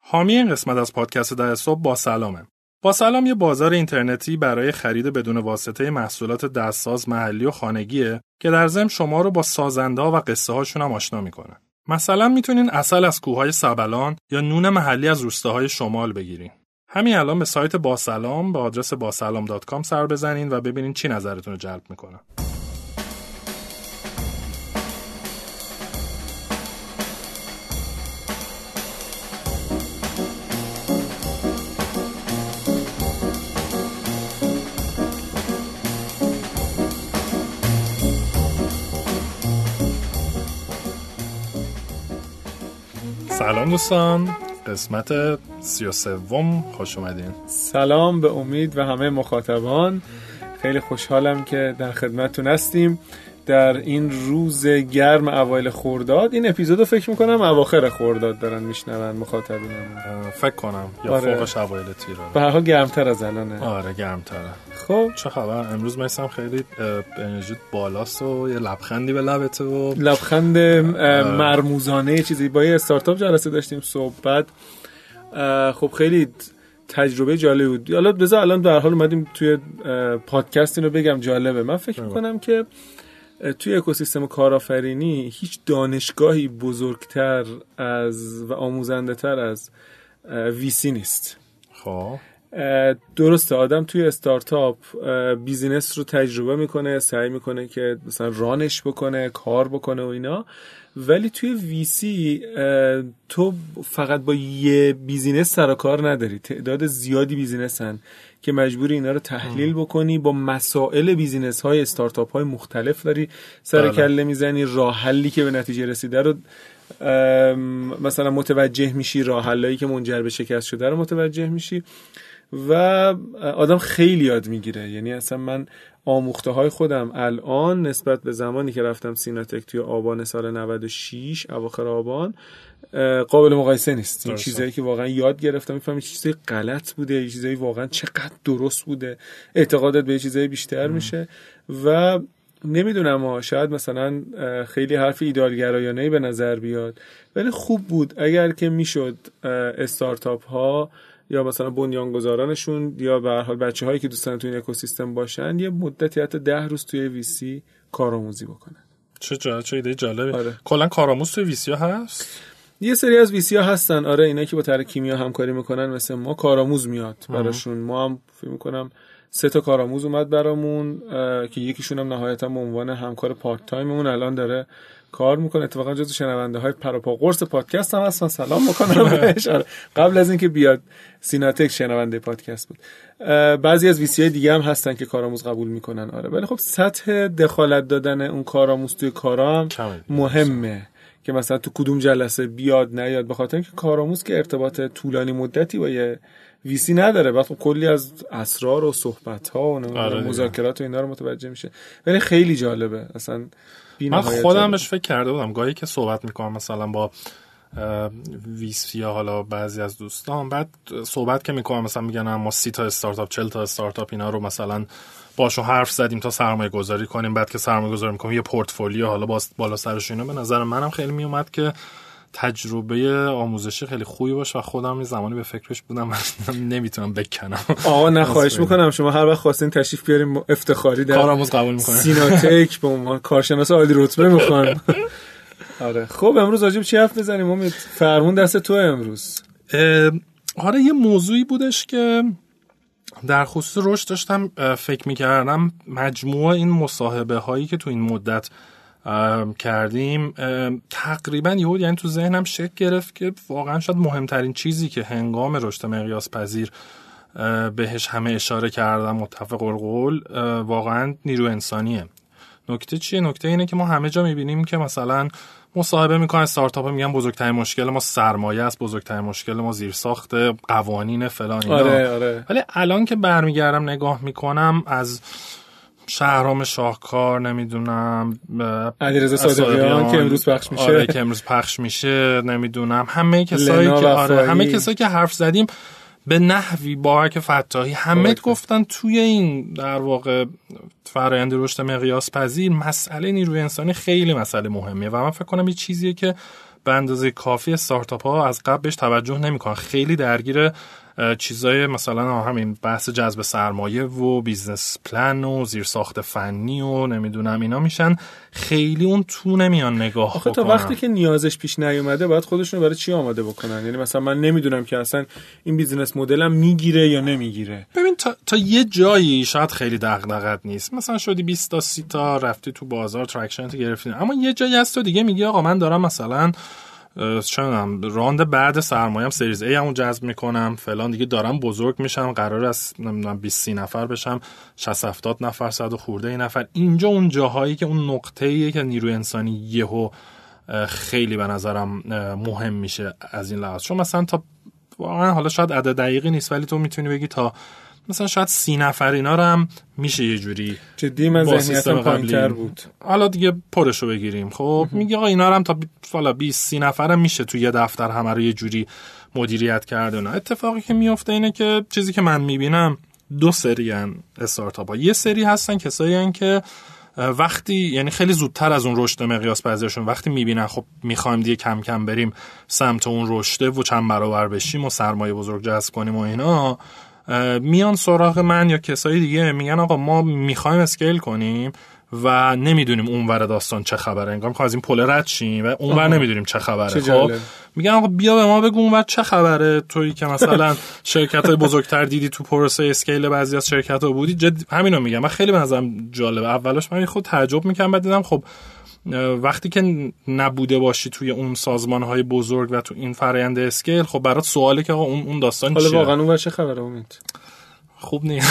حامی این قسمت از پادکست 10 صبح با سلامه. با سلام یه بازار اینترنتی برای خرید بدون واسطه محصولات دستساز محلی و خانگیه که در ضمن شما رو با سازنده‌ها و قصه هاشون هم آشنا میکنه. مثلا میتونین عسل از کوههای سبلان یا نون محلی از روستاهای شمال بگیرین. همین الان به سایت باسلام به آدرس basalam.com سر بزنین و ببینین چی نظرتون رو جلب میکنه. سلام دوستان، قسمت 33 خوش اومدین. سلام به امید و همه مخاطبان، خیلی خوشحالم که در خدمتتون هستیم در این روز گرم اوایل خرداد. این اپیزودو فکر میکنم اواخر خرداد دارن میشنون مخاطبینمون، فکر کنم یا فوقش اوایل تیره. به هر حال گرمتر از الانه. آره گرمتره. خب چه خبر؟ امروز مثلا خیلی انرژیت بالاست و یه لبخندی به لبته و لبخند مرموزانه چیزی. با یه استارتاپ جلسه داشتیم صحبت. خب خیلی تجربه جالب بود. حالا بذار الان به هر حال اومدیم توی پادکست اینو بگم جالبه. من فکر میکنم که توی اکوسیستم کارآفرینی هیچ دانشگاهی بزرگتر از و آموزنده تر از ویسی نیست. خب درسته، آدم توی استارتاپ بیزینس رو تجربه میکنه، سعی میکنه که مثلا رانش بکنه، کار بکنه و اینا، ولی توی ویسی تو فقط با یه بیزینس سر و کار نداری. تعداد زیادی بیزینسن که مجبوری اینا رو تحلیل بکنی، با مسائل بیزینس های استارتاپ های مختلف داری سر کله میزنی، راه حلی که به نتیجه رسیده رو مثلا متوجه میشی، راه حلایی که منجر به شکست شده رو متوجه میشی و آدم خیلی یاد میگیره. یعنی اصلا من آموخته های خودم الان نسبت به زمانی که رفتم سیناتک توی آبان سال 96 اواخر آبان قابل مقایسه نیست. این چیزایی که واقعا یاد گرفتم، میفهمی چیزای غلط بوده، یه چیزایی واقعا چقدر درست بوده، اعتقادت به چیزای بیشتر میشه. و نمیدونم، شاید مثلا خیلی حرف ایدئالگرایانه‌ای به نظر بیاد، ولی خوب بود اگر که میشد استارتاپ ها یا مثلا بنیانگذارانشون یا به هر حال بچه‌هایی که دوستان تو این اکوسیستم باشن یه مدتی حتی 10 روز توی ویسی کارآموزی بکنن. چه ایده جالبه. آره. کلا کارآموز توی ویسی ها هست؟ یه سری از ویسی ها هستن. آره، اینا که با ترکیمیا همکاری میکنن مثل ما کارآموز میاد براشون. ما هم فکر میکنم 3 تا کارآموز اومد برامون که یکیشون هم نهایتا به عنوان همکار پارت تایممون الان داره کار میکنه. اتفاقا جزو شنونده های پروپا قرص پادکست هم هستن، سلام میکنم بهش. قبل از اینکه بیاد سیناتک شنونده پادکست بود. بعضی از ویسی های دیگه هم هستن که کارآموز قبول میکنن. آره، ولی خب سطح دخالت دادن اون کارآموز توی کارام مهمه که مثلا تو کدوم جلسه بیاد نیاد، به خاطر اینکه کارآموز که ارتباط طولانی مدتی با یه ویسی نداره، وقتی کلی از اسرار و صحبت ها و مذاکرات و اینا رو متوجه میشه. ولی خیلی جالبه اصلا. من خودم بهش فکر کرده بودم، گاهی که صحبت میکنم مثلا با ویسی یا حالا بعضی از دوستان، بعد صحبت که میکنم مثلا میگن ما 30 تا استارتاپ 40 تا استارتاپ اینا رو مثلا باشو حرف زدیم تا سرمایه گذاری کنیم، بعد که سرمایه گذاری میکنیم یه پورتفولیو حالا بالا سرش اینا. به نظر منم خیلی میومد که تجربه آموزشی خیلی خوبی باشه و خودم یه زمانی به فکرش بودم نمیتونم بکنم. آقا نه، خواهش میکنم شما هر وقت خواستین تشریف بیاریم افتخاری در کارآموز قبول میکنم. سیناتک به عنوان کارشناس عالی رتبه میخوام. آره خب امروز راجع به چی حرف بزنیم؟ امید فرمون دست تو امروز. آره یه موضوعی بودش که در خصوص رشد داشتم فکر میکردم. مجموعه این مصاحبه هایی که تو این مدت کردیم تقریبا یعنی تو ذهنم شکل گرفت که واقعا شاید مهمترین چیزی که هنگام رشد مقیاس پذیر بهش همه اشاره کردم متفق القول واقعا نیرو انسانیه. نکته چیه؟ نکته اینه که ما همه جا میبینیم که مثلا مصاحبه میکنن استارتاپ ها، میگن بزرگترین مشکل ما سرمایه است، بزرگترین مشکل ما زیرساخت قوانین فلان اینا. آره. ولی الان که برمیگردم نگاه میکنم از شهرام شاهکار، نمیدونم علیرضا صادقیان که امروز پخش میشه، آره که امروز پخش میشه، نمیدونم همه کسایی که همه کسایی که حرف زدیم به نحوی بابک فتاحی همه گفتن توی این در واقع فرآیند رشد مقیاس پذیر مسئله نیروی انسانی خیلی مسئله مهمیه و من فکر کنم یه چیزیه که به اندازه کافی استارتاپ ها از قبل بهش توجه نمیکنن، خیلی درگیر چیزای مثلا همین بحث جذب سرمایه و بیزنس پلن و زیرساخت فنی و نمیدونم اینا میشن، خیلی اون تو نمیان نگاه بکنن. تا وقتی که نیازش پیش نیومده باید خودشونو برای چی آماده بکنن؟ یعنی مثلا من نمیدونم که اصلا این بیزینس مدلم میگیره یا نمیگیره. ببین تا یه جایی شاید خیلی دغدغت نیست، مثلا شدی 20 تا 30 تا رفتی تو بازار تراکشن تو گرفتی، اما یه جایی هست تو دیگه میگی آقا من دارم مثلا چونم راند بعد سرمایه‌ام سریز ای همون جذب میکنم فلان، دیگه دارم بزرگ میشم، قرار است نمیدونم 20 30 نفر بشم، 60 70 نفر، 100 خورده این نفر. اینجا اون جاهایی که اون نقطه‌ایه که نیروی انسانی یهو خیلی به نظرم مهم میشه از این لحاظ. چون مثلا تا واقعا حالا شاید عدد دقیقی نیست ولی تو میتونی بگی تا مثلا شاید 30 نفر اینا رو هم میشه یه جوری جدی من ذهنیتم پایین‌تر بود. حالا دیگه پرشو بگیریم خب میگه آقا اینا رو هم تا فالا 20 30 نفر هم میشه تو یه دفتر همه رو یه جوری مدیریت کرده. نه اتفاقی که میفته اینه که چیزی که من میبینم دو سری ان استارتاپ‌ها. یه سری هستن کسایی ان که وقتی یعنی خیلی زودتر از اون رشد مقیاس پذیرشون وقتی میبینن خب میخوایم دیگه کم کم بریم سمت اون رشد و چند برابر بشیم و سرمایه بزرگ جذب کنیم و اینا، میان سراغ من یا کسایی دیگه میگن آقا ما میخوایم اسکیل کنیم و نمیدونیم اونور داستان چه خبره، انگار میخوایم از این پل رد شیم و اونور نمیدونیم چه خبره. خب میگن آقا بیا به ما بگو اونور چه خبره، تویی که مثلا شرکت‌های بزرگتر دیدی تو پروسه اسکیل بعضی از شرکت‌ها بودی. جدی همینو میگم. من خیلی به نظرم جالبه. اولش من خود تعجب میکنم، بعد دیدم خب وقتی که نبوده باشی توی اون سازمان‌های بزرگ و تو این فرآیند اسکیل، خب برات سواله که آقا اون داستان چیه. حالا واقعا اونور چه خبره امید؟ خوب نیست.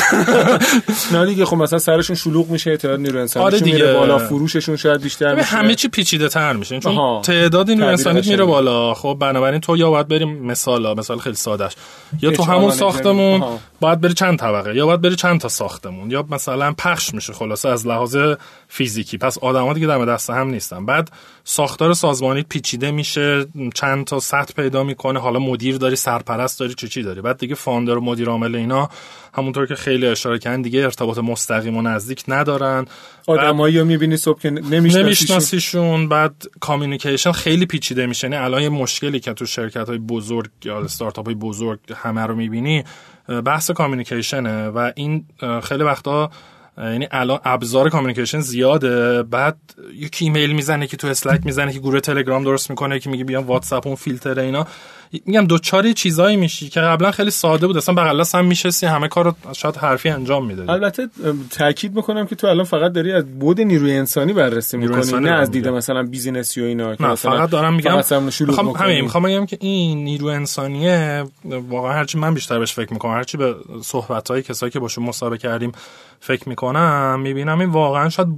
نه دیگه خب مثلا سرشون شلوغ میشه، اعتماد نیروی انسانیشون میره بالا، فروششون شاید بیشتر میشه، همه چی پیچیده تر میشه چون تعداد نیروی انسانی میره بالا. خب بنابراین تو یا باید بریم مثال خیلی سادهش، یا تو همون ساختمون باید بری چند طبقه، یا باید بری چند تا ساختمون، یا مثلا پخش میشه خلاصه از لحاظ فیزیکی. پس آدما دیگه دم دست هم نیستن. بعد ساختار سازمانی پیچیده میشه، چند تا سطح پیدا میکنه، حالا مدیر داری، سرپرست داری، چی داری. بعد دیگه فاوندر و مدیر عامل اینا همونطور که خیلی اشاره کردن دیگه ارتباط مستقیم و نزدیک ندارن. آدمایی رو میبینی صبح که نمیشناسیشون. بعد کامیونیکیشن خیلی پیچیده میشه. یعنی الان یه مشکلی که تو شرکت‌های بزرگ یا استارتاپ‌های بزرگ همه رو میبینی بحث کامیونیکیشنه و این خیلی وقتا یعنی الان ابزار کامیونیکیشن زیاده. بعد یکی ایمیل میزنه که تو اسلک میزنه که گروه تلگرام درست میکنه که میگه بیام واتساپ اون فیلتر اینا. میگم دوچاری چیزایی میشی که قبلا خیلی ساده بود، اصلا بغل دست هم میشستی همه کارو شاید حرفی انجام میدادی. البته تاکید میکنم که تو الان فقط داری از بود نیروی انسانی بررسی میکنی، نه از دید مثلا بیزینسی و اینا. نه فقط دارم میگم میخوام بگم که این نیروی انسانیه واقعا هرچی من بیشتر بهش فکر میکنم، هرچی به صحبت‌های کسایی که باشون مصاحبه کردیم فکر میکنم، میبینم این واقعا شاید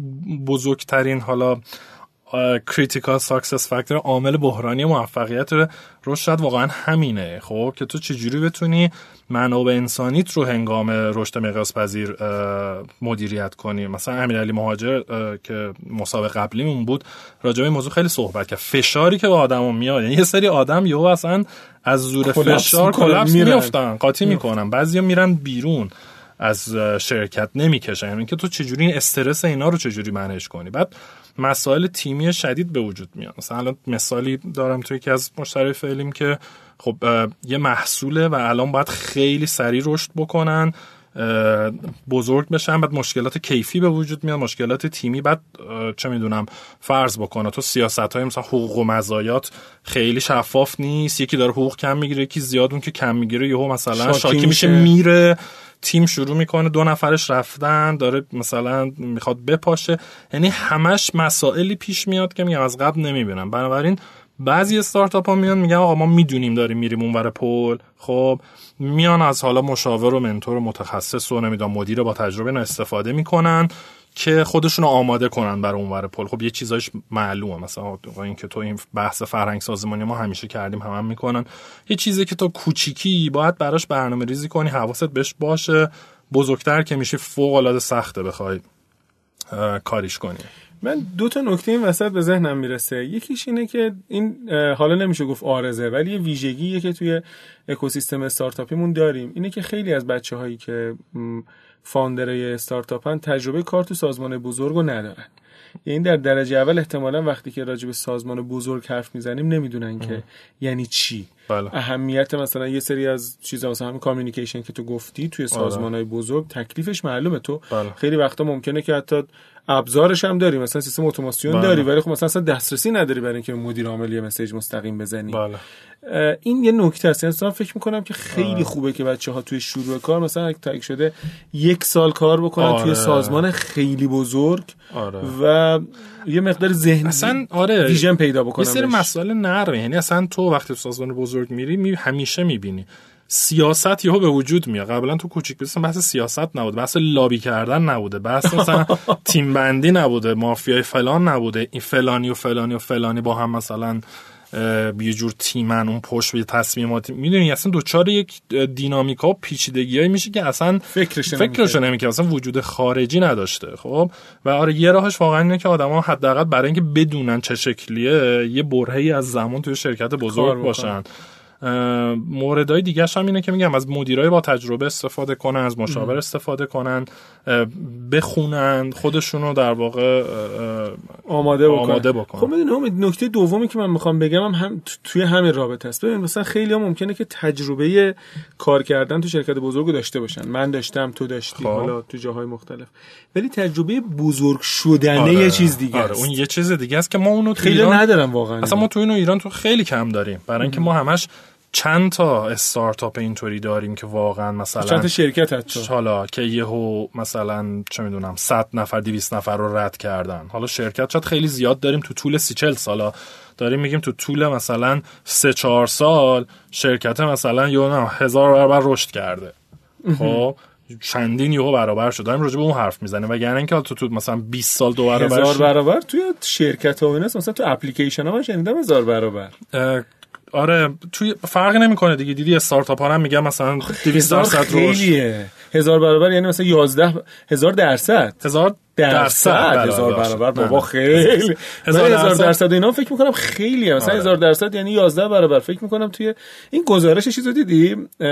بزرگترین حالا critical success factor عامل بحرانی موفقیت رو شاید واقعا همینه. خب که تو چجوری بتونی منابع انسانیت رو هنگام رشد مقیاس پذیر مدیریت کنی. مثلا امیرعلی مهاجر که مسابقه قبلیمون بود راجع به این موضوع خیلی صحبت کرد. فشاری که به آدمو میاد، یعنی یه سری آدم یهو اصلا از زور فشار کلاپس میافتن، قاطی میکنن، بعضیا میرن بیرون از شرکت نمیکشن. یعنی که تو چجوری این استرس اینا رو چجوری منیج کنی. بعد مسائل تیمی شدید به وجود میاد. مثلا الان مثالی دارم توی یکی از مشتری فعلیم که خب یه محصوله و الان باید خیلی سریع رشد بکنن، بزرگ بشن، بعد مشکلات کیفی به وجود میاد، مشکلات تیمی. بعد چه میدونم فرض بکنه تو سیاست‌های مثلا حقوق و مزایات خیلی شفاف نیست، یکی داره حقوق کم میگیره یکی زیاد، اون که کم میگیره یهو مثلا شاکی میشه میره، تیم شروع میکنه 2 نفرش رفتن، داره مثلا میخواد بپاشه. یعنی همش مسائلی پیش میاد که میگم از قبل نمیبینم. بنابراین بعضی استارتاپ ها میان میگن آقا ما میدونیم داریم میریم اونور پل، خب میان از حالا مشاور و منتور و متخصص و نمیدونم مدیر با تجربه اینا استفاده میکنن که خودشون رو آماده کنن برای اونور پل. خب یه چیزایش معلومه، مثلا این که تو این بحث فرهنگ سازمانی ما همیشه کردیم هم میکنن، یه چیزی که تو کوچیکی باید براش برنامه‌ریزی کنی، حواست بهش باشه، بزرگتر که میشه فوق العاده سخته بخوای کاریش کنی. من 2 تا نکته این وسط به ذهنم میرسه. یکیش اینه که این حالا نمیشه گفت عارضه ولی یه ویژگیه که توی اکوسیستم استارتاپیمون داریم، اینه که خیلی از بچه‌هایی که فاوندرای استارتاپن تجربه کار تو سازمان بزرگو ندارن. یعنی در درجه اول احتمالاً وقتی که راجع به سازمان بزرگ حرف میزنیم نمیدونن که یعنی چی. بله. اهمیت مثلا یه سری از چیزا مثلا همین کامیونیکیشن که تو گفتی توی سازمان‌های بزرگ تکلیفش معلومه. تو خیلی وقتا ممکنه که حتی ابزارش هم داری، مثلا سیستم اتوماسیون داری، ولی خب مثلا دسترسی نداری برای اینکه مدیر عامل یه مسیج مستقیم بزنی. این یه نکته است. مثلا فکر می‌کنم که خیلی خوبه که بچه‌ها توی شروع کار مثلا تایید شده 1 سال کار بکنن توی سازمان خیلی بزرگ و یه مقدار ذهن اصلا ویژن پیدا بکنن. یه سری مسائل نرمه، یعنی اصلا تو وقتی تو سازمان بزرگ میری همیشه میبینی سیاست یهو به وجود میاد. قبلا تو کوچیک بیزنس بحث سیاست نبود، بحث لابی کردن نبوده، بحث مثلا تیم بندی نبوده، مافیای فلان نبوده، این فلانی و فلانی و فلانی با هم مثلا یه جور تیمن اون پشت به تصمیمات، میدونی اصلا دوچار یک دینامیکا و پیچیدگیایی میشه که اصلا فکرش نمیکنه، اصلا وجود خارجی نداشته. خب و یه راهش واقعا اینه که آدما حداقل برای اینکه بدونن چه شکلیه یه برهه‌ای از زمان توی شرکت بزرگ باشن. موردهای دیگه هم اینه که میگم از مدیرای با تجربه استفاده کنن، از مشاور استفاده کنن، بخونن، خودشونو در واقع آماده بکنن. خب میدونم نکته دومی که من میخوام بگم هم توی همین رابطه است. ببین مثلا خیلی ها ممکنه که تجربه کار کردن تو شرکت بزرگ داشته باشن، من داشتم، تو داشتی، حالا تو جاهای مختلف، ولی تجربه بزرگ شدن یه چیز دیگه است. اون یه چیز دیگه است که ما اونو خیلی ندارم واقعا. اصلا ما تو اینو ایران تو خیلی کم داریم، برای اینکه ما همش چند تا استارتاپ اینطوری داریم که واقعا مثلا چند تا شرکت حتی حالا که یهو مثلا چه میدونم 100 نفر 200 نفر رو رد کردن. حالا شرکت شاید خیلی زیاد داریم تو طول 30-40 سالا داریم میگیم تو طول مثلا 3-4 سال شرکت مثلا یهو 1000 برابر رشد کرده. خب چندین یهو برابر شد. داریم راجع به اون حرف میزنیم، وگرنه اینکه تو مثلا 20 سال 2 برابر 1000 برابر توی شرکت ها و اینا، مثلا تو اپلیکیشن ها من شنیدم 1000 برابر. آره توی فرق نمیکنه دیگه. دیدی استارتاپ ها هم میگن مثلا 200% رشد. خیلیه 1000 برابر یعنی مثلا 11,000%. 1000 برابر بابا خیلی. 1000% اینا فکر میکنم خیلیه. مثلا 1000% یعنی 11 برابر. فکر میکنم توی این گزارش چیزو دیدی،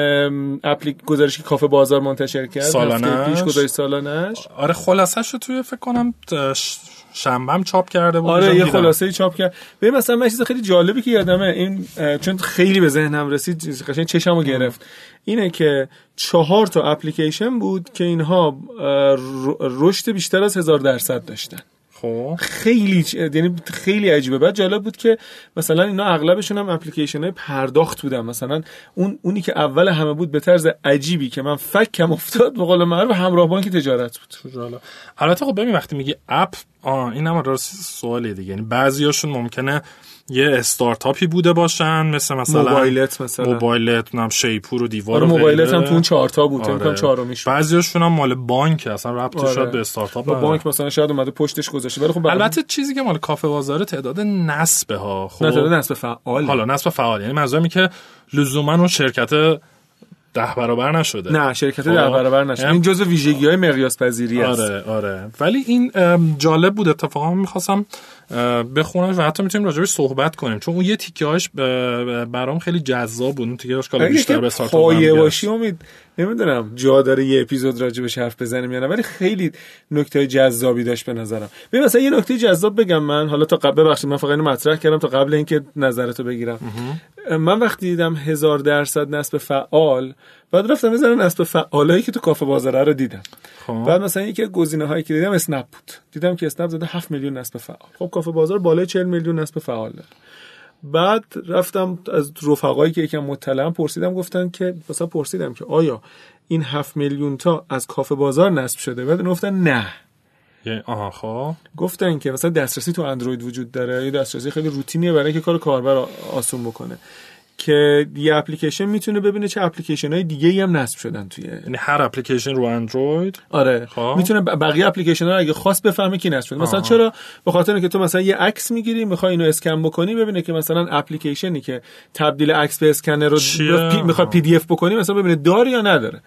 گزارشی که کافه بازار منتشر کرد سالانه پیش گذاشت سالانش. آره خلاصه‌شو توی فکر کنم شنبه‌ام چاپ کرده بود. آره یه خلاصه‌ای چاپ کرد. ببین مثلا من چیز خیلی جالبی که یادمه این چون خیلی به ذهنم رسید، قشنگ چشمو گرفت، اینه که 4 تا اپلیکیشن بود که اینها رشد بیشتر از 1000% داشتن. خب خیلی یعنی خیلی عجیبه. بعد جالب بود که مثلا اینا اغلبشون هم اپلیکیشن‌های پرداخت بودن. مثلا اونی که اول همه بود به طرز عجیبی که من فکم افتاد، به قول معروف همراه بانک تجارت بود. البته خب ببین وقتی میگی اپ این هم راست سوالیه دیگه. یعنی بعضیاشون ممکنه یه استارتاپی بوده باشن مثلا موبایلت نام شیپور و دیوار و موبایلت هم تو اون 4 تا بود. امکان چهارمیش بعضیاشون هم مال بانک، اصلا ربطش شد به استارتاپ. بانک مثلا شاید اومده پشتش گذاشته. ولی خب البته چیزی که مال کافه بازار تعداد نصبه ها. خب تعداد نصب فعال. حالا نصب فعال یعنی منظورم که لزوما اون شرکت 10 برابر نشده. نه شرکت 10 برابر نشده. این جزء ویژگی‌های مقیاس پذیری است. آره ولی این جالب بود. اتفاقا می‌خواستم بخونم و حتی میتونیم راجعش صحبت کنیم، چون اون یه تیکه‌هاش برام خیلی جذاب بود. اون تیکه‌هاش کلا بیشتر به استارتاپ پایه باشی. امید نمیدونم جا داره یه اپیزود راجعش حرف بزنیم یا نه، ولی خیلی نکته جذابی داشت به نظرم. ببین مثلا یه نکته جذاب بگم من، حالا تا قبل ببخشید من فقط اینو مطرح کردم تا قبل اینکه نظرتو بگیرم. من وقتی دیدم 1000% نصب فعال، بعد رفتم یه ذره نصب فعالایی که تو کافه بازار رو دیدم. بعد مثلا یکی گزینه‌هایی که دیدم اسنپ بود. دیدم که اسنپ زده 7 میلیون نصب فعال. خب کافه بازار بالای 40 میلیون نصب فعال داره. بعد رفتم از رفقایی که یکم مطلعم پرسیدم که آیا این 7 میلیون تا از کافه بازار نصب شده؟ بعد گفتن نه. خب گفتن که مثلا دسترسی تو اندروید وجود داره، یه دسترسی خیلی روتینیه برای اینکه کار کاربر آسون بکنه، که یه اپلیکیشن میتونه ببینه چه اپلیکیشن‌های دیگه‌ای هم نصب شدن توی، یعنی هر اپلیکیشن رو اندروید آره میتونه بقیه اپلیکیشن‌ها رو اگه خواست بفهمه کی نصب شده. مثلا چرا؟ به خاطر اینکه تو مثلا یه عکس میگیری میخوای اینو اسکن بکنی، ببینه که مثلا اپلیکیشنی که تبدیل عکس به اسکنر رو میخواد PDF بکنی مثلا ببینه داره یا نداره.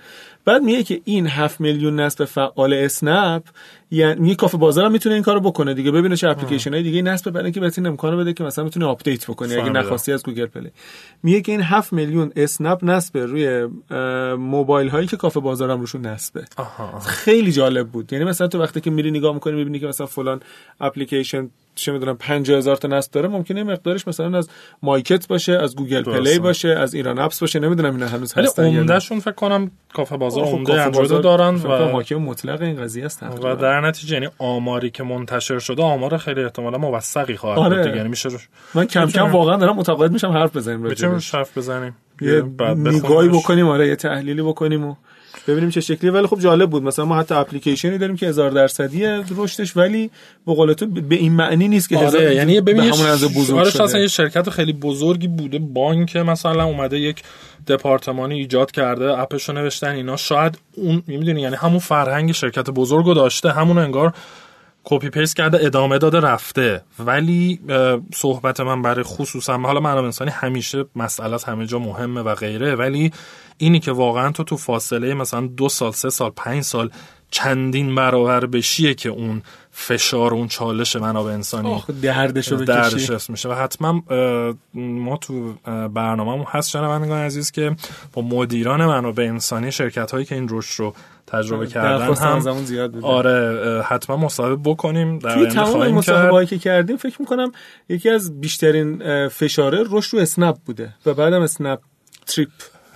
بعد میگه که این 7 میلیون نصب فعال اسنپ، یعنی میگه کافه بازار هم میتونه این کارو بکنه دیگه، ببینه چه اپلیکیشن های دیگه نصب برای اینکه بهتون امکانو بده که مثلا میتونه آپدیت بکنه اگه نخواستی از گوگل پلی. میگه که این 7 میلیون اسنپ نصب روی موبایل هایی که کافه بازار هم روشون نصبه. خیلی جالب بود. یعنی مثلا تو وقتی که میری نگاه میکنی میبینی که مثلا فلان اپلیکیشن چه میدونم 50000 تا نصب داره، ممکنه مقدارش مثلا از مایکت باشه، از گوگل پلی باشه، از ایران اپس باشه، نمیدونم اینا هنوز هستن. ولی عمدهشون فکر کنم کافه بازار عمده اندروید دارن و حاکم مطلق این قضیه است و در نتیجه یعنی آماری که منتشر شده آمار خیلی احتمالاً موثقی خواهد بود دیگه. یعنی میشه من کم کم واقعا دارم متقاعد میشم حرف بزنیم راجعش، حرف بزنیم، یه نگاهی بکنیم، آره یه تحلیلی بکنیم و ببینیم چه شکلی. ولی خب جالب بود. مثلا ما حتی اپلیکیشنی داریم که 1000% رشدش، ولی به قول تو به این معنی نیست که یعنی ببین همون از بزرگ شده. اصلا یه شرکت خیلی بزرگی بوده، بانک مثلا اومده یک دپارتمانی ایجاد کرده، اپشو نوشتن اینا، شاید اون میدونی یعنی همون فرهنگ شرکت بزرگو داشته، همون انگار کپی پیست کرده ادامه داده رفته. ولی صحبت من برای خصوصا حالا منابع انسانی همیشه مسئله از همه جا مهمه و غیره، ولی اینی که واقعا تو فاصله مثلا 2 سال 3 سال 5 سال چندین برابر بشیه که اون فشار، اون چالش منابع انسانی دردشو بکشی میشه. و حتما ما تو برنامه‌مون هست شنوندگان عزیز که با مدیران منابع انسانی شرکت‌هایی که این رشد رو تجربه کردن هم زیاد بوده. آره حتما مصاحبه بکنیم. در توی تمام مصاحبه‌هایی که کردیم فکر می‌کنم یکی از بیشترین فشاره رشد رو اسنپ بوده و بعدم اسنپ تریپ،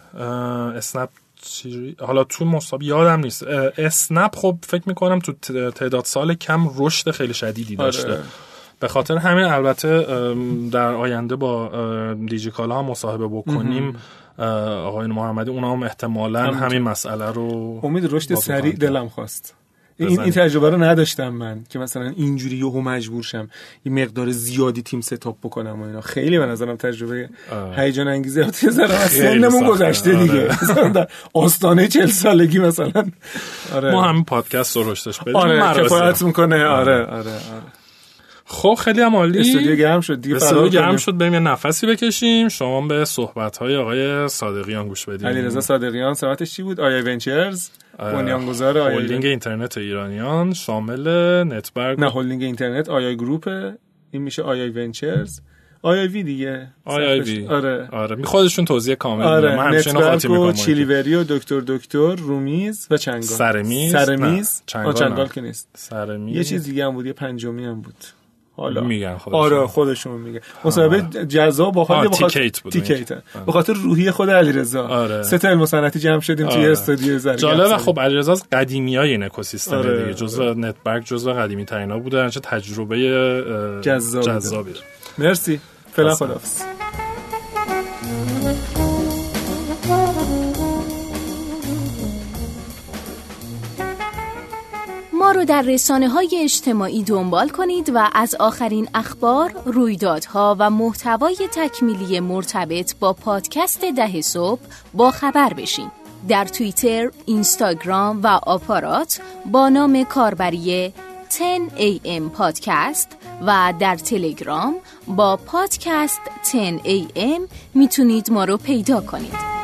اسنپ حالا تو مصاحبه یادم نیست. اسنپ خب فکر میکنم تو تعداد سال کم رشد خیلی شدیدی داشته. به خاطر همین البته در آینده با دیجیکالا هم مصاحبه بکنیم آقای محمدی، اونا هم احتمالاً همین مسئله رو امید رشد سریع دلم خواست. این تجربه رو نداشتم من که مثلا اینجوری یهو مجبور شم یه مقدار زیادی تیم ستاپ بکنم و اینا. خیلی به نظرم تجربه هیجان انگیزه. یه ذره از سنمون گذشته دیگه، مثلا در آستانه 40 سالگی مثلا. آره ما همین پادکست رو رشدش بدیم. آره کفایت میکنه. آره. خب خیلی هم عالی. استودیو گرم شد دیگه، استودیو گرم شد، بریم یه نفسی بکشیم. شما به صحبت‌های آقای صادقیان گوش بدید. علیرضا صادقیان سمتش چی بود؟ آیای ونچرز، بنیانگذار هلدینگ اینترنت ایرانیان، شامل نتبرگ، نه هلدینگ اینترنت آیای گروپ، این میشه آیای ونچرز، آیای وی دیگه، آیای وی. آره خودشون توضیح کامل میدن. من همیشه اینو خاطی میکنم. چیلیوری و دکتر رومیز و چنگال. سرمیز چنگال که نیست. سرمیز یه چیز دیگه هم بود، یه پنجمی هم بود. حالا میگن خودشون. آره خودشون میگن. مصاحبه جذاب با خاطر تیکیت به خاطر روحیه خود علیرضا. 3 تا علم صنعتی جمع شدیم توی استودیو زرگرد. جالب. خب علیرضا از قدیمیای این اکوسیستم دیگه، جزء نتبرگ، جزء قدیمی ترینا بوده. چه تجربه جذابی. مرسی. فعلا خداحافظ. ما رو در رسانه‌های اجتماعی دنبال کنید و از آخرین اخبار، رویدادها و محتوای تکمیلی مرتبط با پادکست 10 صبح با خبر بشین. در توییتر، اینستاگرام و آپارات با نام کاربری 10am پادکست و در تلگرام با پادکست 10am میتونید ما رو پیدا کنید.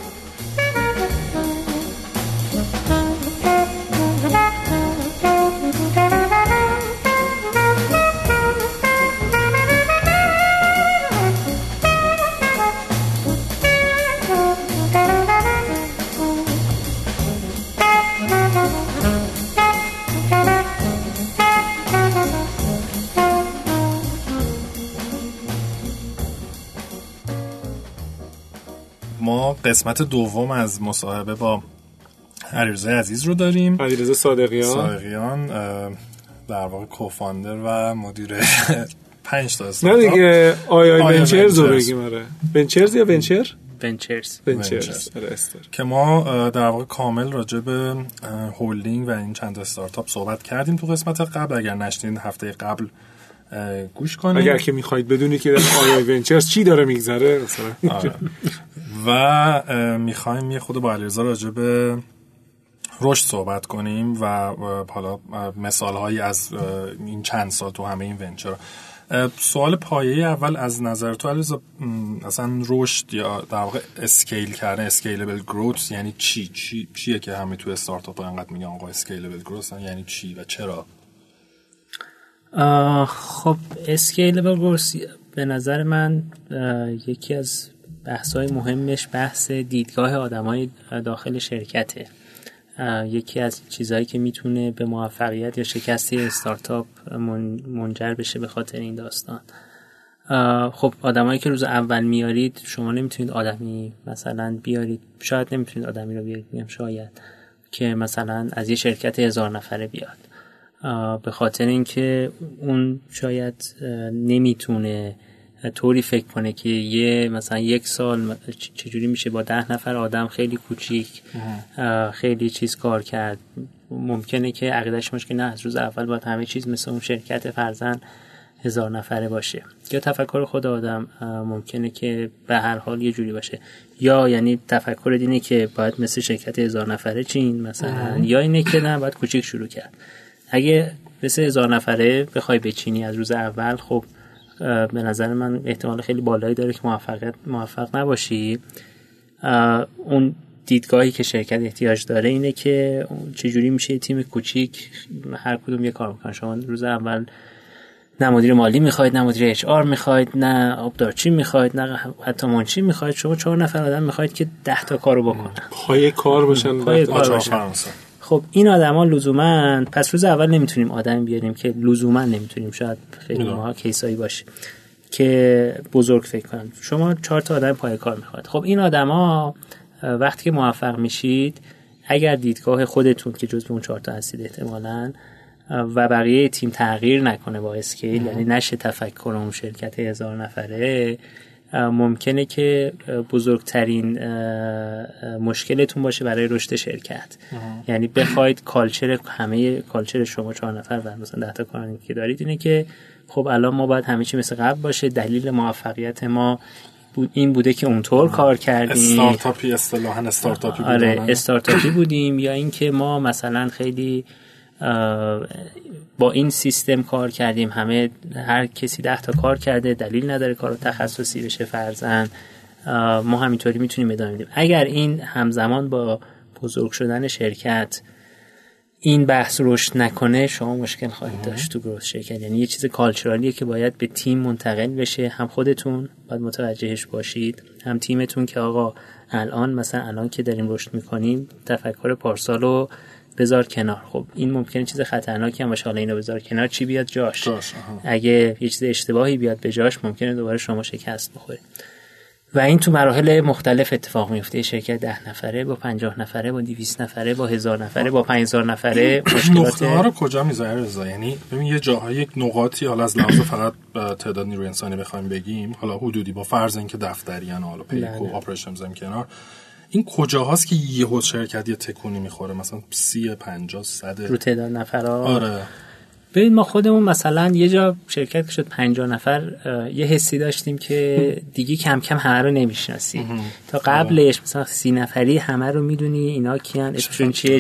ما قسمت دوم از مصاحبه با علیرضا عزیز رو داریم. علیرضا صادقیان در واقع کوفاندر و مدیر 5 تا استارتاپ. نه دیگه آیای ونچرز رو بگیم. آره ونچرز یا ونچر؟ ونچرز. که ما در واقع کامل راجع به هولدینگ و این چند استارتاپ صحبت کردیم تو قسمت قبل. اگر نشنیدین هفته قبل گوش کنید. اگر که میخواید بدونید که آیای ونچرز چی داره میگذره مثلا. و میخوایم یه خود با علیرضا راجع به رشد صحبت کنیم و حالا مثالهایی از این چند سال تو همه این ونچر. سوال پایه اول از نظر تو علیرضا، اصلا رشد یا در واقع اسکیل کردن، اسکیلبل گروث یعنی چیه که همه تو استارتاپ ها انقدر میگن آقا اسکیلبل گروث یعنی چی و چرا؟ خب اسکیلبل گروث به نظر من یکی از بحث‌های مهمش بحث دیدگاه آدمای داخل شرکته. یکی از چیزهایی که میتونه به موفقیت یا شکستی استارتاپ منجر بشه به خاطر این داستان. خب آدمایی که روز اول میارید، شما نمیتونید آدمی مثلا بیارید، شاید نمیتونید آدمی رو بیارید، میگم شاید، که مثلا از یه شرکت 1000 نفره بیاد، به خاطر اینکه اون شاید نمیتونه طوری فکر کنه که مثلا یک سال چجوری میشه با 10 نفر آدم خیلی کوچیک خیلی چیز کار کرد. ممکنه که عقیده‌اش باشه که نه، از روز اول باید همه چیز مثل اون شرکت فرزن 1000 نفره باشه. یا تفکر خود آدم ممکنه که به هر حال یه جوری باشه، یا یعنی تفکر اینه که باید مثل شرکت 1000 نفره چین مثلا، یا اینه که نه باید کوچیک شروع کرد. اگه مثل 1000 نفره بخوای بچینی از روز اول، خب به نظر من احتمال خیلی بالایی داره که موفق نباشی. اون دیدگاهی که شرکت احتیاج داره اینه که چجوری میشه تیم کوچیک هر کدوم یه کار بکنن. شما روز اول نه مدیر مالی میخواید، نه مدیر اچ آر میخواید، نه آبدارچی میخواید، نه حتی منشی میخواید. شما 4 نفر آدم میخواید که 10 تا کارو بکنن، پای کار باشن. خب این آدما لزوما، پس روز اول نمیتونیم آدم بیاریم که لزوما نمیتونیم، شاید خیلی ماها کیسایی باشه که بزرگ فکر کنن. شما 4 تا آدم پای کار میخواید. خب این آدما وقتی که موفق میشید، اگر دیدگاه خودتون که جزو اون 4 تا هستید احتمالاً و بقیه تیم تغییر نکنه با اسکیل، یعنی نشه تفکر اون شرکت 1000 نفره، ممکنه که بزرگترین مشکلتون باشه برای رشد شرکت. یعنی بخواید کالچر شما 4 نفر و مثلا 10 تا کارآمد که دارید اینه که خب الان ما باید همه چی مثل قبل باشه، دلیل موفقیت ما این بوده که اونطور کار کردیم، استارتاپی اصطلاحاً استارتاپی بودیم. آره استارتاپی بودیم، یا اینکه ما مثلا خیلی با این سیستم کار کردیم، هر کسی 10 تا کار کرده، دلیل نداره کارو تخصصی بشه فرضاً، ما همینطوری میتونیم ادامه بدیم. اگر این همزمان با بزرگ شدن شرکت این بحث رشد نکنه، شما مشکل خواهید داشت تو گروث شرکت. یعنی یه چیز کالچورالیه که باید به تیم منتقل بشه. هم خودتون باید متوجهش باشید، هم تیمتون، که آقا الان که داریم رشد میکنیم تفکر پارسالو بذار کنار. خب این ممکنه چیز خطرناکی هم باشه، حالا اینو بذار کنار، چی بیاد جاش؟ اگه یه چیز اشتباهی بیاد به جاش، ممکنه دوباره شما شکست بخورید. و این تو مراحل مختلف اتفاق میفته. شرکت 10 نفره با 50 نفره با 200 نفره با 1000 نفره با 5000 نفره نقطه ها رو کجا میذاره رضا؟ یعنی ببین یه جاهای یک نقاطی، حالا از لحاظ فقط تعداد نیروی انسانی بخوایم بگیم، حالا حدودی با فرض اینکه دفتریان، حالا پیک و آپریشن بزنیم کنار، این کجاهاست که یهو شرکت یه تکونی میخوره، مثلا 30 50 100 رو تعداد نفرها؟ آره ببین ما خودمون مثلا یه جا شرکت که شد 50 نفر، یه حسی داشتیم که دیگه کم کم همه رو نمیشناسی. تا قبلش مثلا 30 نفری همه رو میدونی، اینا کیان، اسمشون چیه،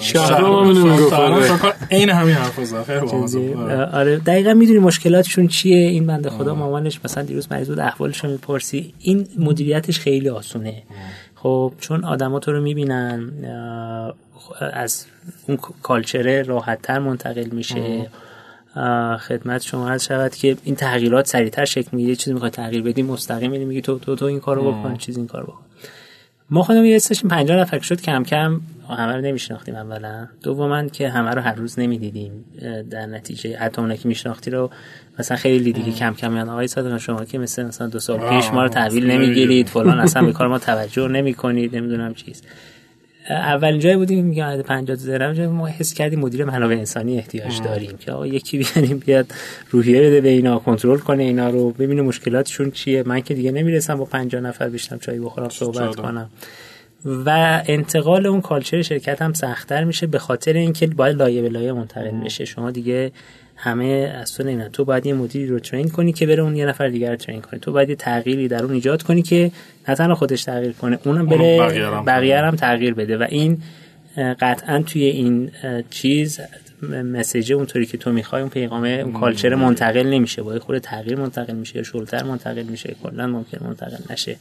این همین حرفا خیلی باحال. آره دقیقاً میدونی مشکلاتشون چیه. این بنده خدا مامانش مثلا دیروز مریض بود، احوالش رو میپرسی. این مدیریتش خیلی آسونه. خب چون آدما تو رو میبینن، از اون کالچر راحت‌تر منتقل میشه. خدمت شما عرض شود که این تغییرات سریعتر شکل میگیره. یه چیزی میخوای تغییر بدی، مستقیم میگی تو این کارو بکن، چیز این کارو بکن. ما خودمون یه استشن 50 نفر شد، کم کم همه رو نمیشناختیم اولا، دوما که همه رو هر روز نمیدیدیم. در نتیجه حتی اونایی که میشناختی رو مثلا خیلی دیگه کم کم میگن آقای صادقان شما که مثلا 2 سال پیش ما رو تحویل نمیگیرید، فلان اصلا به کار ما توجه نمیکنید، نمیدونم چیز. اولین جایی بودیم میگم 50 درم ما حس کردیم مدیر منابع انسانی احتیاج داریم که آقا یکی بیاد روحیه بده به اینا، کنترل کنه اینا رو، ببینه مشکلاتشون چیه. من که دیگه نمیرسم با 50 نفر بشینم چای بخورم صحبت کنم. و انتقال اون کالچر شرکت هم سخت‌تر میشه، به خاطر اینکه باید لایه به لایه منتقل بشه. شما دیگه همه از تو نمیدونن، تو باید یه مدیری رو ترین کنی که بره اون یه نفر دیگر رو ترین کنه، تو باید یه تغییری در اون ایجاد کنی که نه تنها خودش تغییر کنه، اونم بره بقیه هم تغییر بده. و این قطعا توی این چیز مسیج اونطوری که تو میخوای، اون پیغام اون کالچر منتقل نمیشه، با خود تغییر منتقل میشه یا شلتر منتقل میشه، کلا ممکن منتقل نشه.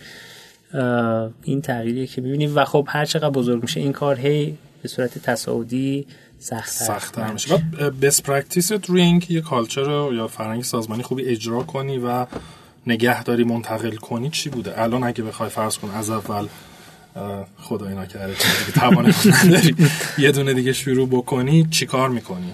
این تغییریه که میبینیم و خب هر چقدر بزرگ میشه این کار هی به صورت تصاعدی سخت‌تر میشه. بست پرکتیست روی اینکه یه کالچر یا فرهنگ سازمانی خوبی اجرا کنی و نگهداری منتقل کنی چی بوده؟ الان اگه بخوای فرض کن از اول خدای نکرده دیگه توانش نداری یه دونه دیگه شروع بکنی، چی کار میکنی؟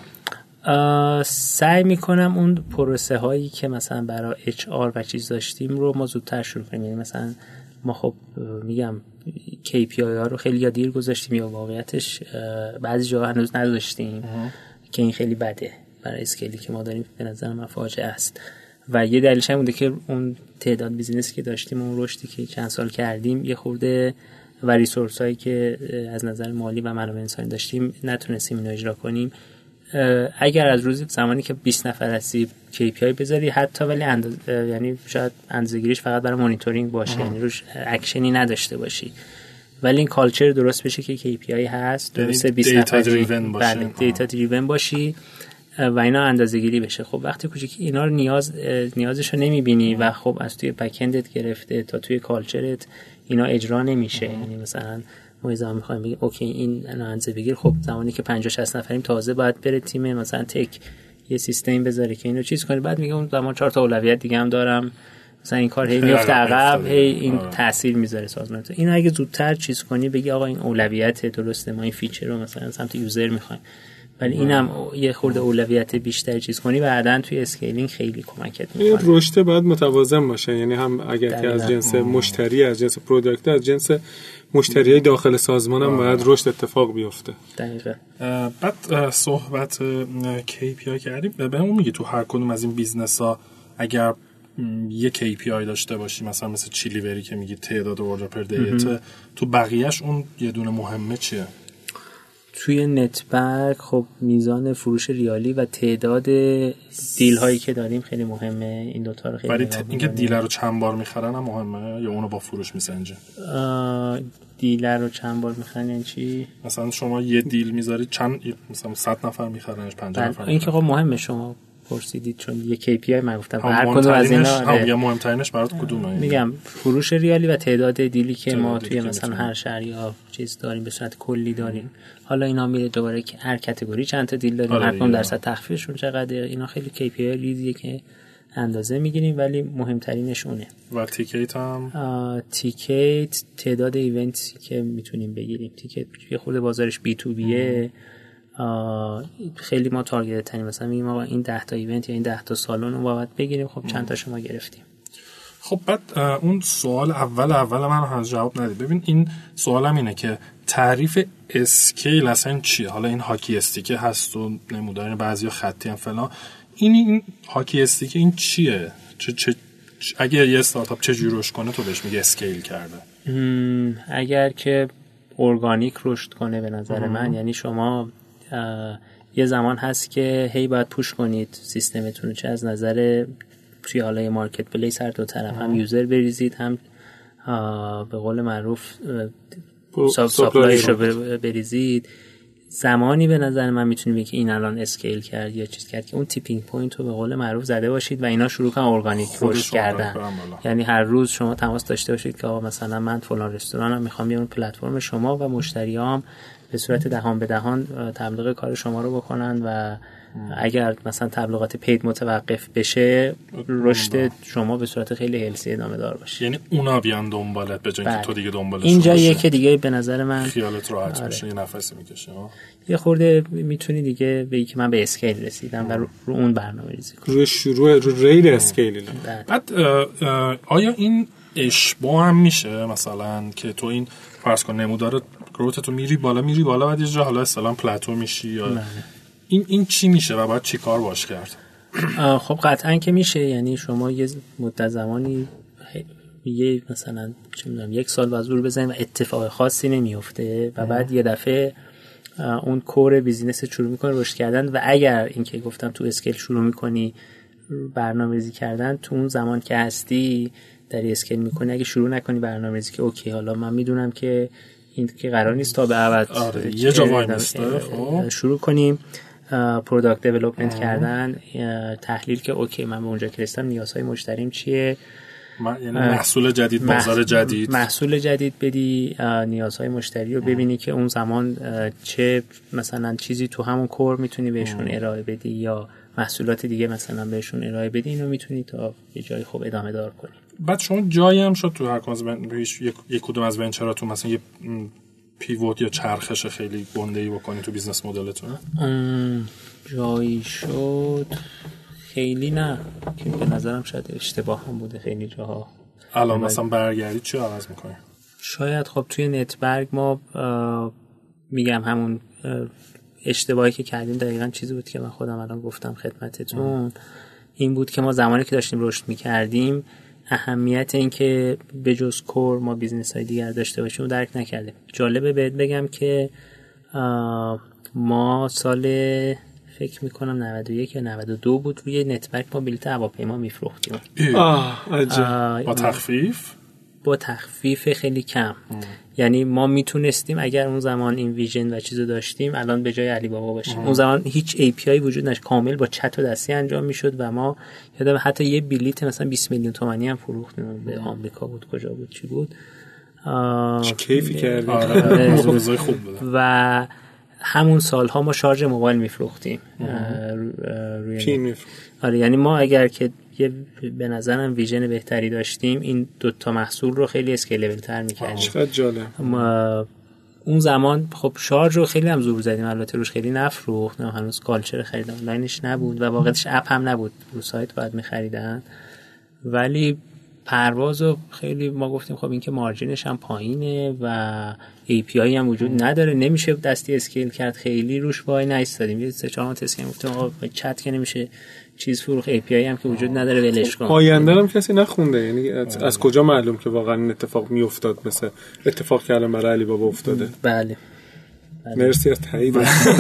سعی میکنم اون پروسه هایی که مثلا برای HR و چیز داشتیم رو ما زودتر شروع کنیم. یعنی مثلا ما خب میگم KPI ها رو خیلی یا دیر گذاشتیم یا واقعیتش بعضی جاها هنوز نداشتیم که این خیلی بده برای اسکیلی که ما داریم. به نظر من فاجعه است و یه دلیلش هم بوده که اون تعداد بیزینسی که داشتیم، اون رشدی که چند سال کردیم، یه خورده و ریسورس هایی که از نظر مالی و منابع انسانی داشتیم نتونستیم اینو اجرا کنیم. اگر از روزی زمانی که 20 نفر هستی KPI بذاری حتی، ولی یعنی شاید اندازه‌گیریش فقط برای مانیتورینگ باشه، یعنی روش اکشنی نداشته باشی، ولی این کالچر درست بشه که KPI هست، درسته 20 نفر دیتا دریون باشی و اینا اندازه‌گیری بشه. خب وقتی کوچیکی اینا رو نیازشو نمی‌بینی و خب از توی بک‌اندت گرفته تا توی کالچرت اینا اجرا نمیشه. یعنی مثلا ما زمان می‌خوایم بگیم اوکی این اندازه بگیر، خب زمانی که 50-60 نفریم تازه باید بره تیم مثلا تک یه سیستم بذاره که اینو چیز کنه، بعد میگه اون زمان 4 تا اولویت دیگه هم دارم، مثلا این کار هی میفته عقب، هی این تاثیر میذاره سازمان. اینو اگه زودتر چیز کنی، بگی آقا این اولویت درسته، ما این فیچر رو مثلا سمت یوزر می‌خوایم، ولی اینم یه خورده اولویت بیشتر چیز کنی، بعداً توی اسکیلینگ خیلی کمکت می‌کنه. این رشد باید متوازن باشه، یعنی هم اگر که از جنس مشتری، از جنس پروداکت، از جنس مشتریای داخل سازمان هم باید رشد اتفاق بیفته. دقیقاً. بعد صحبت KPI کردیم، بهمون میگی تو هر کدوم از این بیزنس‌ها اگر یه KPI داشته باشی، مثلا مثل چیلیوری که میگی تعداد اوردر پر دیت، تو بقیه‌اش اون یه دونه مهمه چیه؟ توی نتورک خب میزان فروش ریالی و تعداد دیل هایی که داریم خیلی مهمه. این دوتا رو خیلی برای اینکه دیلر رو چند بار میخرن هم مهمه یا اونو با فروش میسنجه؟ دیلر رو چند بار میخرن یعنی چی؟ مثلا شما یه دیل میذارید چند، مثلا 100 نفر میخرنش، 50 نفر. این که خب مهمه شما پرسیدید چون یه KPI من گفتم هر کدوم از اینا یا مهمترینش برات کدومه؟ میگم فروش ریالی و تعداد دیلی که ما توی مثلا هر شهر یا چیز داریم به صورت کلی داریم. حالا اینا میره دوباره که هر کاتگوری چند تا دیل داریم، هر کدوم درصد تخفیفشون چقدره، اینا خیلی KPI ریزیه که اندازه میگیریم، ولی مهمترینش اونه. و تیکیت هم تیکیت تعداد ایونتی که میتونیم بگیریم. تیکیت یه خورده بازارش بیه، خیلی ما تارگت تنیم، مثلا میگیم آقا این 10 تا ایونت یا این 10 تا سالن رو باید بگیریم، خب چند تا شما گرفتیم. خب بعد اون سوال اول من هنوز جواب ندید. ببین این سوالم اینه که تعریف اسکیل اصلا چیه؟ حالا این هاکی استیک هست و نمودار بعضیا خطی هم فلان، این هاکی استیک این چیه؟ اگه یه استارتاپ چه جوری رشد کنه تو بهش میگه اسکیل کرده؟ اگر که ارگانیک رشد کنه به نظر من، یعنی شما یه زمان هست که هی باید پوش کنید سیستمتون، چه از نظر توی حالای مارکت پلیس هر دو طرف، هم یوزر بریزید، هم به قول معروف ساپلایش رو بریزید. زمانی به نظر من میتونیم که این الان اسکیل کرد یا چیز کرد که اون تیپینگ پوینت رو به قول معروف زده باشید و اینا شروع کنن ارگانیک رشد کردن. یعنی هر روز شما تماس داشته باشید که آقا مثلا من فلان رستورانم میخوام بیام پلتفرم شما و مشتریام به صورت دهان به دهان تبلیغ کار شما رو بکنن و اگر مثلا تبلیغات پید متوقف بشه رشد شما به صورت خیلی هلسی ادامه دار باشه. یعنی اونا بیان دنبالت به جای اینکه تو دیگه دنبالشون. اینجا یکی دیگه به نظر من خیالت راحت بشه، یه نفسی میکشه. یه خورده میتونی دیگه بگی که من به اسکیل رسیدم و رو اون برنامه‌ریزی کنم. روی شروع رو ریل اسکیل. بعد آیا این اشباع هم میشه مثلا که تو این فرض کن نمودار گروت تو میری بالا بعد یه جا حالا اصلا پلاتو میشی یا این چی میشه و باید چی کار باش کرد؟ خب قطعا که میشه. یعنی شما یه مدت زمانی یه مثلا چه میدونم 1 سال وزور بزنید و اتفاق خاصی نمیفته و بعد یه دفعه اون کور بیزینس شروع میکنه رشد کردن و اگر اینکه گفتم تو اسکیل شروع میکنی برنامه‌ریزی کردن، تو اون زمان که هستی در اسکیل میکنی، اگه شروع نکنی برنامه‌ریزی که اوکی حالا من میدونم که این که قرار نیست تا به ابد یه جا وای میسته شروع کنیم پروداکت دیولپمنت کردن، تحلیل که اوکی من به اونجا که رسیدم نیازهای مشتریم چیه، یعنی محصول جدید، بازار جدید، محصول جدید بدی، نیازهای مشتری رو ببینی که اون زمان چه مثلا چیزی تو همون کور میتونی بهشون ارائه بدی یا محصولات دیگه مثلا بهشون ارائه بدی، اینو میتونی تا یه جای خوب ادامه دار کنی. بعد شما جایی هم شد تو هر یک کدوم از ونچراتون مثلا یه پیوت یا چرخش خیلی گنده‌ای بکنی تو بیزنس مدلتون؟ جایی شد خیلی نه، که به نظرم شاید اشتباه هم بوده خیلی جاها. الان مثلا برگردید چی عوض میکنی؟ شاید خب توی نتبرگ ما میگم همون اشتباهی که کردیم دقیقاً چیزی بود که من خودم الان گفتم خدمتتون. این بود که ما زمانی که داشتیم رشد میکردیم اهمیت این که به جز کور ما بیزنس های دیگر داشته باشیم و درک نکردیم. جالبه بهت بگم که ما سال فکر میکنم 91 یا 92 بود روی نتورک ما بلیط هواپیما میفروختیم. با تخفیف؟ با تخفیف خیلی کم. یعنی ما میتونستیم اگر اون زمان این ویژن و چیزو داشتیم الان به جای علی بابا باشیم. اون زمان هیچ API وجود نداشت، کامل با چت و دستی انجام میشد و ما یادم حتی یه بلیط مثلا 20 میلیون تومانی هم فروختیم. به آمریکا بود، کجا بود، چی بود، کیفی کردیم. روزای خوب بود. و همون سالها ما شارژ موبایل میفروختیم روی آره، یعنی ما اگر که به نظرم ویژن بهتری داشتیم این دوتا محصول رو خیلی اسکیلبل تر میکردیم. چقدر جالب. اون زمان خب شارژ رو خیلی هم زور زدیم، البته روش خیلی نفروخت، هنوز کالچر خرید آنلاینش نبود و واقعیتش اپ هم نبود، رو سایت باید میخریدن. ولی پروازو خیلی ما گفتیم خب این که مارجینش هم پایینه و API هم وجود نداره، نمیشه دستی اسکیل کرد، خیلی روش وای نایستادیم. یه 3-4 تا تست کردیم، گفتیم آقا چت که نمیشه چیز فروخت، API هم که وجود نداره ولش کن. آینده هم کسی نخونده، یعنی از کجا معلوم که واقعا این اتفاق میافتاد، مثلا اتفاق که الان برای علی بابا افتاده. بله. مرسی از تایید.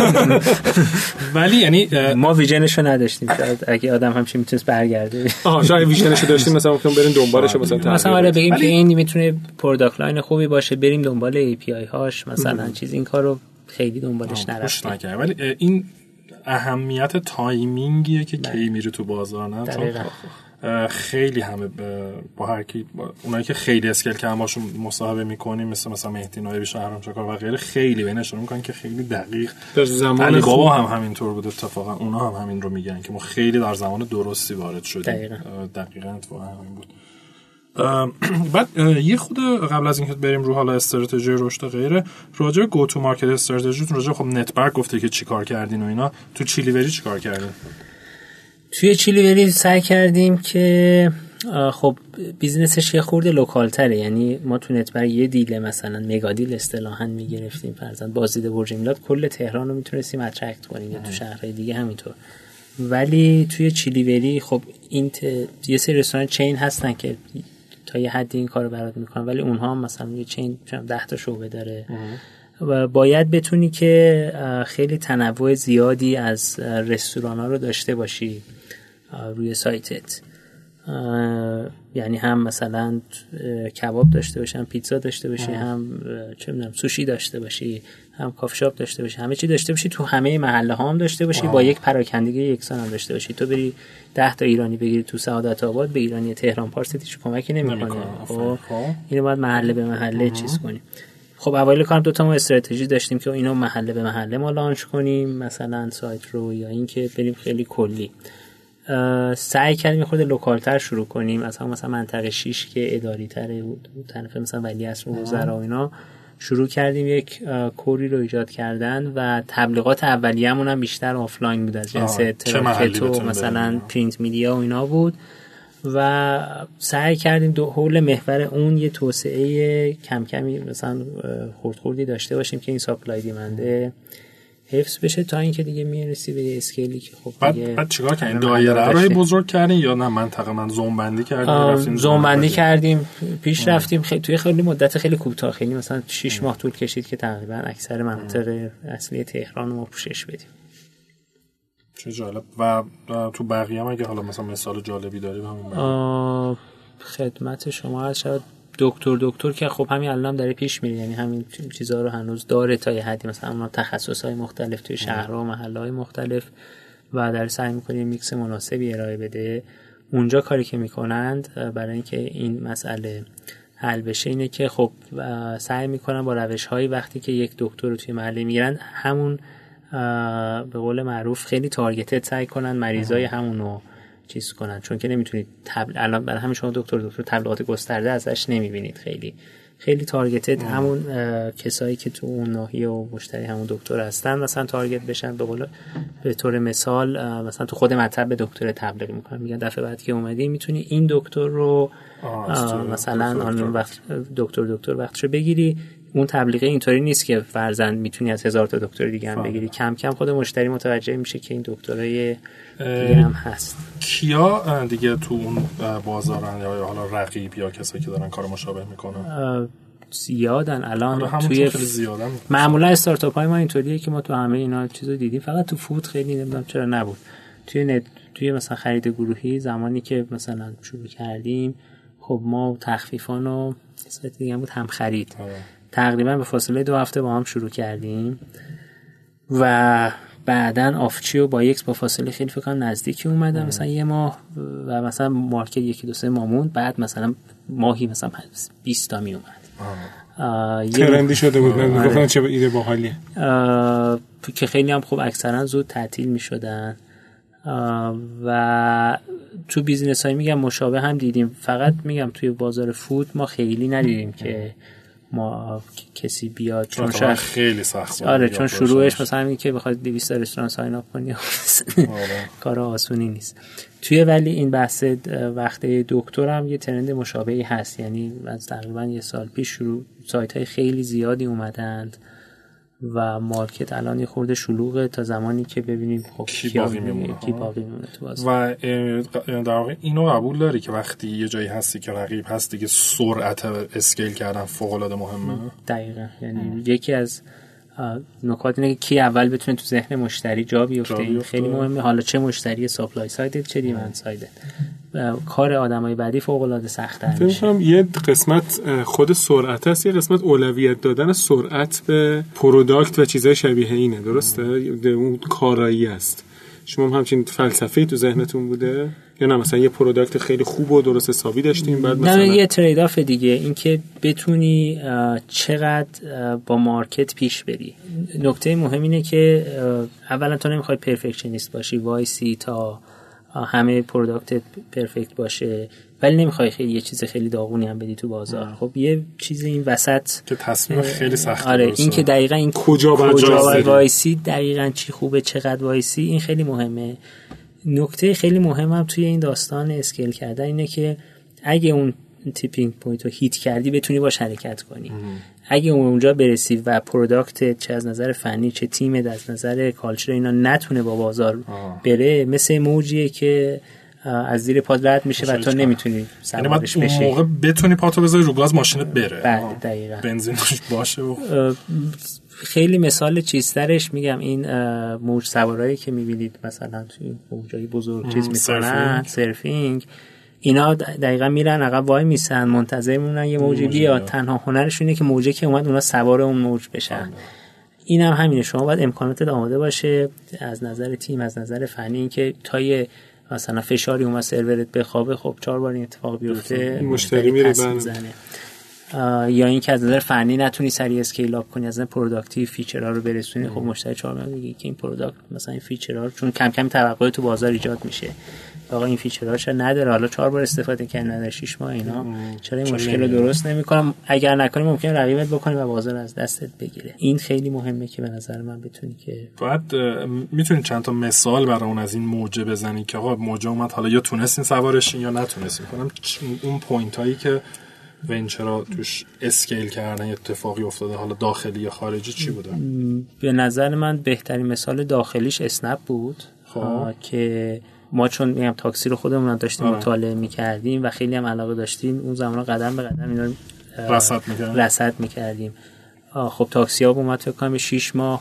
ولی یعنی ما ویژنشو نداشتیم، شاید اگه آدم همچین میتونست برگرده. شاید ویژنشو داشتیم مثلا ممکن بریم دنبالش، مثلا آره بگیم که این میتونه پروداکت لاین خوبی باشه، بریم دنبال API هاش مثلا چیز، این کارو خیلی دنبالش نرفتیم. ولی این اهمیت تایمینگیه که کی میره تو بازار، نه چون خیلی همه با هر کی اونایی که خیلی اسکیل کردن باشون مصاحبه میکنیم، مثلا مهدی نایبی، شهرام چکار و غیره، خیلی به نشون میکنن که خیلی دقیق در زمان علی بابا هم همینطور بود. اتفاقا اونا هم همین رو میگن که ما خیلی در زمان درستی وارد شدیم. دقیقاً اتفاقا همین بود. بعد یه خود قبل از اینکه بریم رو حالا استراتژی رشد و غیره، راجع به گو تو مارکت استراتژیتون، راجع خب نتبرگ گفته که چیکار کردین و اینا، تو چیلیوری چیکار کردین؟ توی چیلیوری سعی کردیم که خب بیزنسش یه خورده لوکال تره، یعنی ما تو نتبرگ یه دیل مثلا مگا دیل اصطلاحاً میگرفتیم، فرضاً بازدید برج میلاد کل تهران رو میتونستیم اترکت کنیم یا تو شهرهای دیگه همینطور. ولی توی چیلیوری خب این یه سری رستوران چین هستن که تا یه حدی این کارو برات میکنن، ولی اونها هم مثلا یه چین 10 تا شعبه داره و باید بتونی که خیلی تنوع زیادی از رستوران‌ها رو داشته باشی روی سایتت. یعنی هم مثلا کباب داشته باشی، هم پیتزا داشته باشی، هم چه می‌دونم سوشی داشته باشی، هم کافی شاپ داشته باشی، همه چی داشته باشی، تو همه محله ها هم داشته باشی، با یک پراکندگی یکسان هم داشته باشی. تو بری 10 تا ایرانی بگیری تو سعادت آباد، به ایرانی تهران پارس هیچ کمکی نمی‌کنه. خب اینو باید محله به محله چیز کنی. خب اوایل کارم دو تا ما استراتژی داشتیم که اینو محله به محله ما لانچ کنیم، مثلا سایت رو، یا اینکه بریم خیلی کلی. سعی کردیم خود لوکال‌تر شروع کنیم، از هم مثلا منطقه 6 که اداری تره بود، طرف مثلا ولیعصر و وزرا و اینا، شروع کردیم یک کوری رو ایجاد کردن و تبلیغات اولیه‌مون هم بیشتر آفلاین بود، از جنس تراکت و مثلا پرینت میدیا و اینا بود و سعی کردیم حول محور اون یه توسعه کم کمی مثلا خردی داشته باشیم که این ساپلای دیمنده حفظ بشه تا اینکه دیگه میرسی به اسکیلی که خب بعد چیکار کردین؟ دایره رو بزرگ کردین یا نه منطقه من زوم بندی کردین؟ زوم بندی کردیم، پیش رفتیم توی خیلی مدت خیلی کوتاه، خیلی مثلا 6 ماه طول کشید که تقریبا اکثر مناطق اصلی تهران رو ما پوشش بدیم. چه جالب. و تو بقیه هم اگه حالا مثلا مثال جالبی داری همون خدمت شما هست، شاید دکتر که خب همین الان داره پیش میره، یعنی همین چیزها رو هنوز داره تا یه حدی، مثلا اون تخصص‌های مختلف توی شهرها و محله‌های مختلف و داره سعی می‌کنه میکس مناسبی ارائه بده. اونجا کاری که میکنند برای اینکه این مسئله حل بشه اینه که خب سعی میکنن با روش‌های وقتی که یک دکتر رو توی محله میگیرن همون به قول معروف خیلی تارگتد سعی کنن مریضای همونو چیز کنن، چون که نمیتونید الان برای همین شما دکتر تبلیغات گسترده ازش نمیبینید، خیلی تارگتد همون کسایی که تو اون ناحیه و مشتری همون دکتر هستن مثلا تارگت بشن. به طور مثال مثلا تو خود مطب دکتر تبلیغ میکنن، میگن دفعه بعد که اومدی میتونی این دکتر رو مثلا آن وقت دکتر وقتشو بگیری. اون تبلیغه اینطوری نیست که فرضاً میتونی از 1000 تا دکتر دیگه هم بگیری. کم کم خود مشتری متوجه میشه که این دکترای دیگه هم هست. کیا دیگه تو اون بازارن یا حالا رقیب یا کسایی که دارن کار مشابه میکنن؟ زیادن الان توی معمولا استارتاپ های ما اینطوریه که ما تو همه اینا چیزو دیدیم، فقط تو فود خیلی نمیدونم چرا نبود. توی مثلا خرید گروهی زمانی که مثلا شروع کردیم خب ما تخفیفان و قسمت دیگه بود هم خرید تقریبا به فاصله 2 هفته با هم شروع کردیم و بعدن آفچیو با با فاصله خیلی فکر کنم نزدیکی اومدن مثلا یه ماه و مثلا مارکت 1-2 ماه موند، بعد مثلا ماهی مثلا 20 تا می اومد. ترندی شده بود. گفتن چه ایده باحالیه که خیلی هم خوب اکثرا زود تعطیل می شدن و تو بیزینس های میگم مشابه هم دیدیم. فقط میگم توی بازار فود ما خیلی ندیدیم که ما کسی بیاد، چون شاید خیلی سخت چون شروعش مثلا همین که بخواد 200 رستوران ساین اپ کنی کار آسونی نیست. ولی این بحث وقت دکتر هم یه ترند مشابهی هست، یعنی از تقریبا 1 سال پیش سایت های خیلی زیادی اومدند و مارکت الان یه خورده شلوغه تا زمانی که ببینیم خب کی باقی میمونه تو بازار. و در واقع اینو قبول داری که وقتی یه جایی هستی که رقیب هست دیگه سرعت اسکیل کردن فوق العاده مهمه. دقیقاً، یعنی یکی از نکات اینه که کی اول بتونه تو ذهن مشتری جا بیفته. این خیلی مهمه، حالا چه مشتری سپلای سایدت چه دیمند سایدت. کار آدمای بعدی فوق العاده سخت‌تر میشه. فکر کنم یه قسمت خود سرعت است، یه قسمت اولویت دادن سرعت به پروداکت و چیزای شبیه اینه. درسته؟ اون کارایی است. شما هم همچین فلسفه‌ای تو ذهنتون بوده یا نه مثلا یه پروداکت خیلی خوب و درست حسابی داشتیم بعد مثلا یه ترید آف دیگه، این که بتونی چقدر با مارکت پیش بری. نکته مهم اینه که اولا تو نمیخوای پرفکشنیست باشی، وایسی تا همه پروداکت پرفکت باشه، ولی نمیخوای خیلی یه چیز خیلی داغونی هم بدی تو بازار. خب یه چیز این وسط که تصمیم خیلی سخته. آره این که دقیقاً این کجا وایسی، دقیقاً چی خوبه، چقدر وایسی، این خیلی مهمه. نکته خیلی مهمم توی این داستان اسکیل کردن اینه که اگه اون تیپینگ پوینت رو هیت کردی بتونی باش حرکت کنی. اگه اونجا برسی و پروداکت چه از نظر فنی چه تیمت از نظر کالچر اینا نتونه با بازار بره، مثل موجیه که از زیر پات رد میشه و تو نمیتونی سوارش بشی. اون موقع بتونی پاتو بذاری رو گاز ماشینت بره. بله دقیقاً. بنزینش باشه خیلی مثال چیزترش میگم این موج سوارایی که میبینید مثلا توی موجای بزرگ چیز میکنن سرفینگ، اینا دقیقا میرن عقب وای میسن منتظر میمونن یه موجی بیاد. تنها هنرشونه که موجی که اومد اونا سوار اون موج بشن. اینم همینه، شما باید امکاناتت آماده باشه از نظر تیم، از نظر فنی، این که تا یه مثلا فشاری اومد سرورت بخوابه خب 4 بار این اتفاق بیفته مشتری میره یا این که از نظر فنی نتونی سریع اسکیل اپ کنی، از نظر پروداکتیو فیچرها رو برسونی. خب مشتری 4 بار میگه که این پروداکت مثلا این فیچرها، چون کم کم توقع تو بازار ایجاد میشه، آقا این فیچرهاش نداره، حالا 4 بار استفاده کردن نداره 6 ماه، اینا چرا این مشکل رو درست نمی‌کنم؟ اگر نکنی ممکنه رقیبت بکنی و بازار از دستت بگیره. این خیلی مهمه که به نظر من بتونی که بعد میتونی چند تا مثال برای اون از این موجه بزنی که آقا موجه اومد حالا یا تونستین سوارشین یا نتونستین. کنم اون پوینتایی که ونچرها توش اسکیل کردن اتفاقی افتاده، حالا داخلی یا خارجی، چی بوده؟ به نظر من بهترین مثال داخلیش اسنپ بود که ما چون میگم تاکسی رو خودمون داشتیم مطالعه می‌کردیم و خیلی هم علاقه داشتیم، اون زمان قدم به قدم اینا رصد می‌کردیم. خب تاکسی ها اومد فکر کنم 6 ماه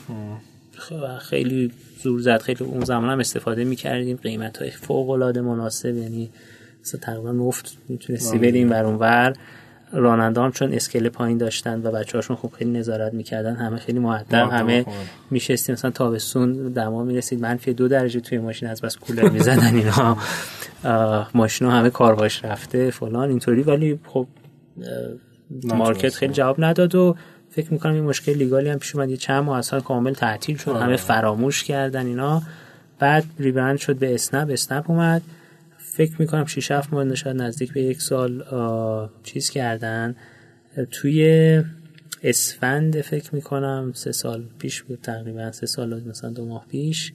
خیلی زور زد، خیلی اون زمان هم استفاده می‌کردیم، قیمت‌های فوق‌العاده مناسب، یعنی مثلا تقریبا مفت میتونستی بریم ور اونور راننده هم چون اسکله پایین داشتن و بچه‌هاشون خوب خیلی نظارت میکردن، همه خیلی مؤدب، همه میشستیم مثلا تابستون دما میرسید -2 درجه توی ماشین از بس کولر میزدن اینا، ماشینا همه کارواش رفته فلان اینطوری، ولی خب مارکت خیلی جواب نداد و فکر میکنم این مشکل لیگالی هم پیش اومد، یه چند ماه اصلا کامل تعطیل شد، همه فراموش کردن اینا. بعد ریبرند شد به اسنپ اومد، فکر میکنم 6-7 ماه شاید نزدیک به 1 سال چیز کردن. توی اسفند فکر میکنم 3 سال پیش بود، تقریبا 3 سال مثلا 2 ماه پیش،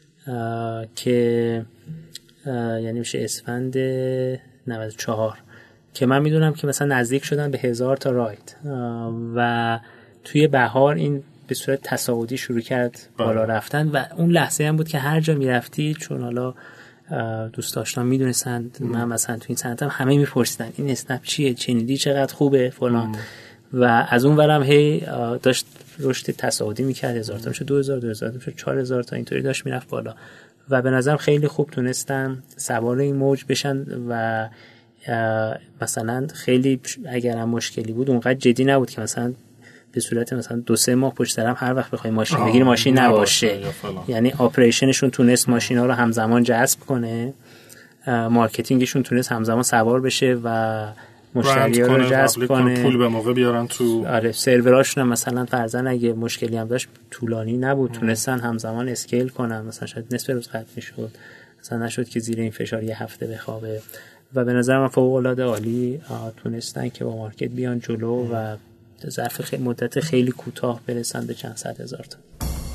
که یعنی میشه اسفند 94 که من میدونم که مثلا نزدیک شدن به 1000 تا راید و توی بهار این به صورت تصاعدی شروع کرد بالا رفتن و اون لحظه هم بود که هر جا میرفتی، چون حالا دوست داشتم میدونستن من مثلا تو این سنتم همه میپرسیدن این اسنپ چیه، چنیدی چقدر خوبه فلان، و از اون ورم هی داشت رشد تصاعدی میکرد، 1000 تا میشه 2000 تا میشه 4000 تا اینطوری داشت میرفت بالا و به نظرم خیلی خوب تونستن سوار این موج بشن و مثلا خیلی اگر هم مشکلی بود اونقدر جدی نبود که مثلا به صورت مثلا 2-3 ماه پشت سر هم هر وقت بخوای ماشین بگیری ماشین نباشه، یعنی آپریشنشون تونست ماشینا رو همزمان جذب کنه، مارکتینگشون تونست همزمان سوار بشه و مشتری‌ها رو جذب کنه، پول به موقع بیارن تو. آره سروراشون هم مثلا فرضاً اگه مشکلی هم داشت طولانی نبود، تونستن همزمان اسکیل کنن، مثلا شاید نصف روز قطع میشد، مثلا نشد که زیر این فشار یه هفته بخوابه و به نظر من فوق‌العاده عالی تونستن که با مارکت بیان جلو و ظرف مدت خیلی کوتاه برسن به چند صد هزار تا.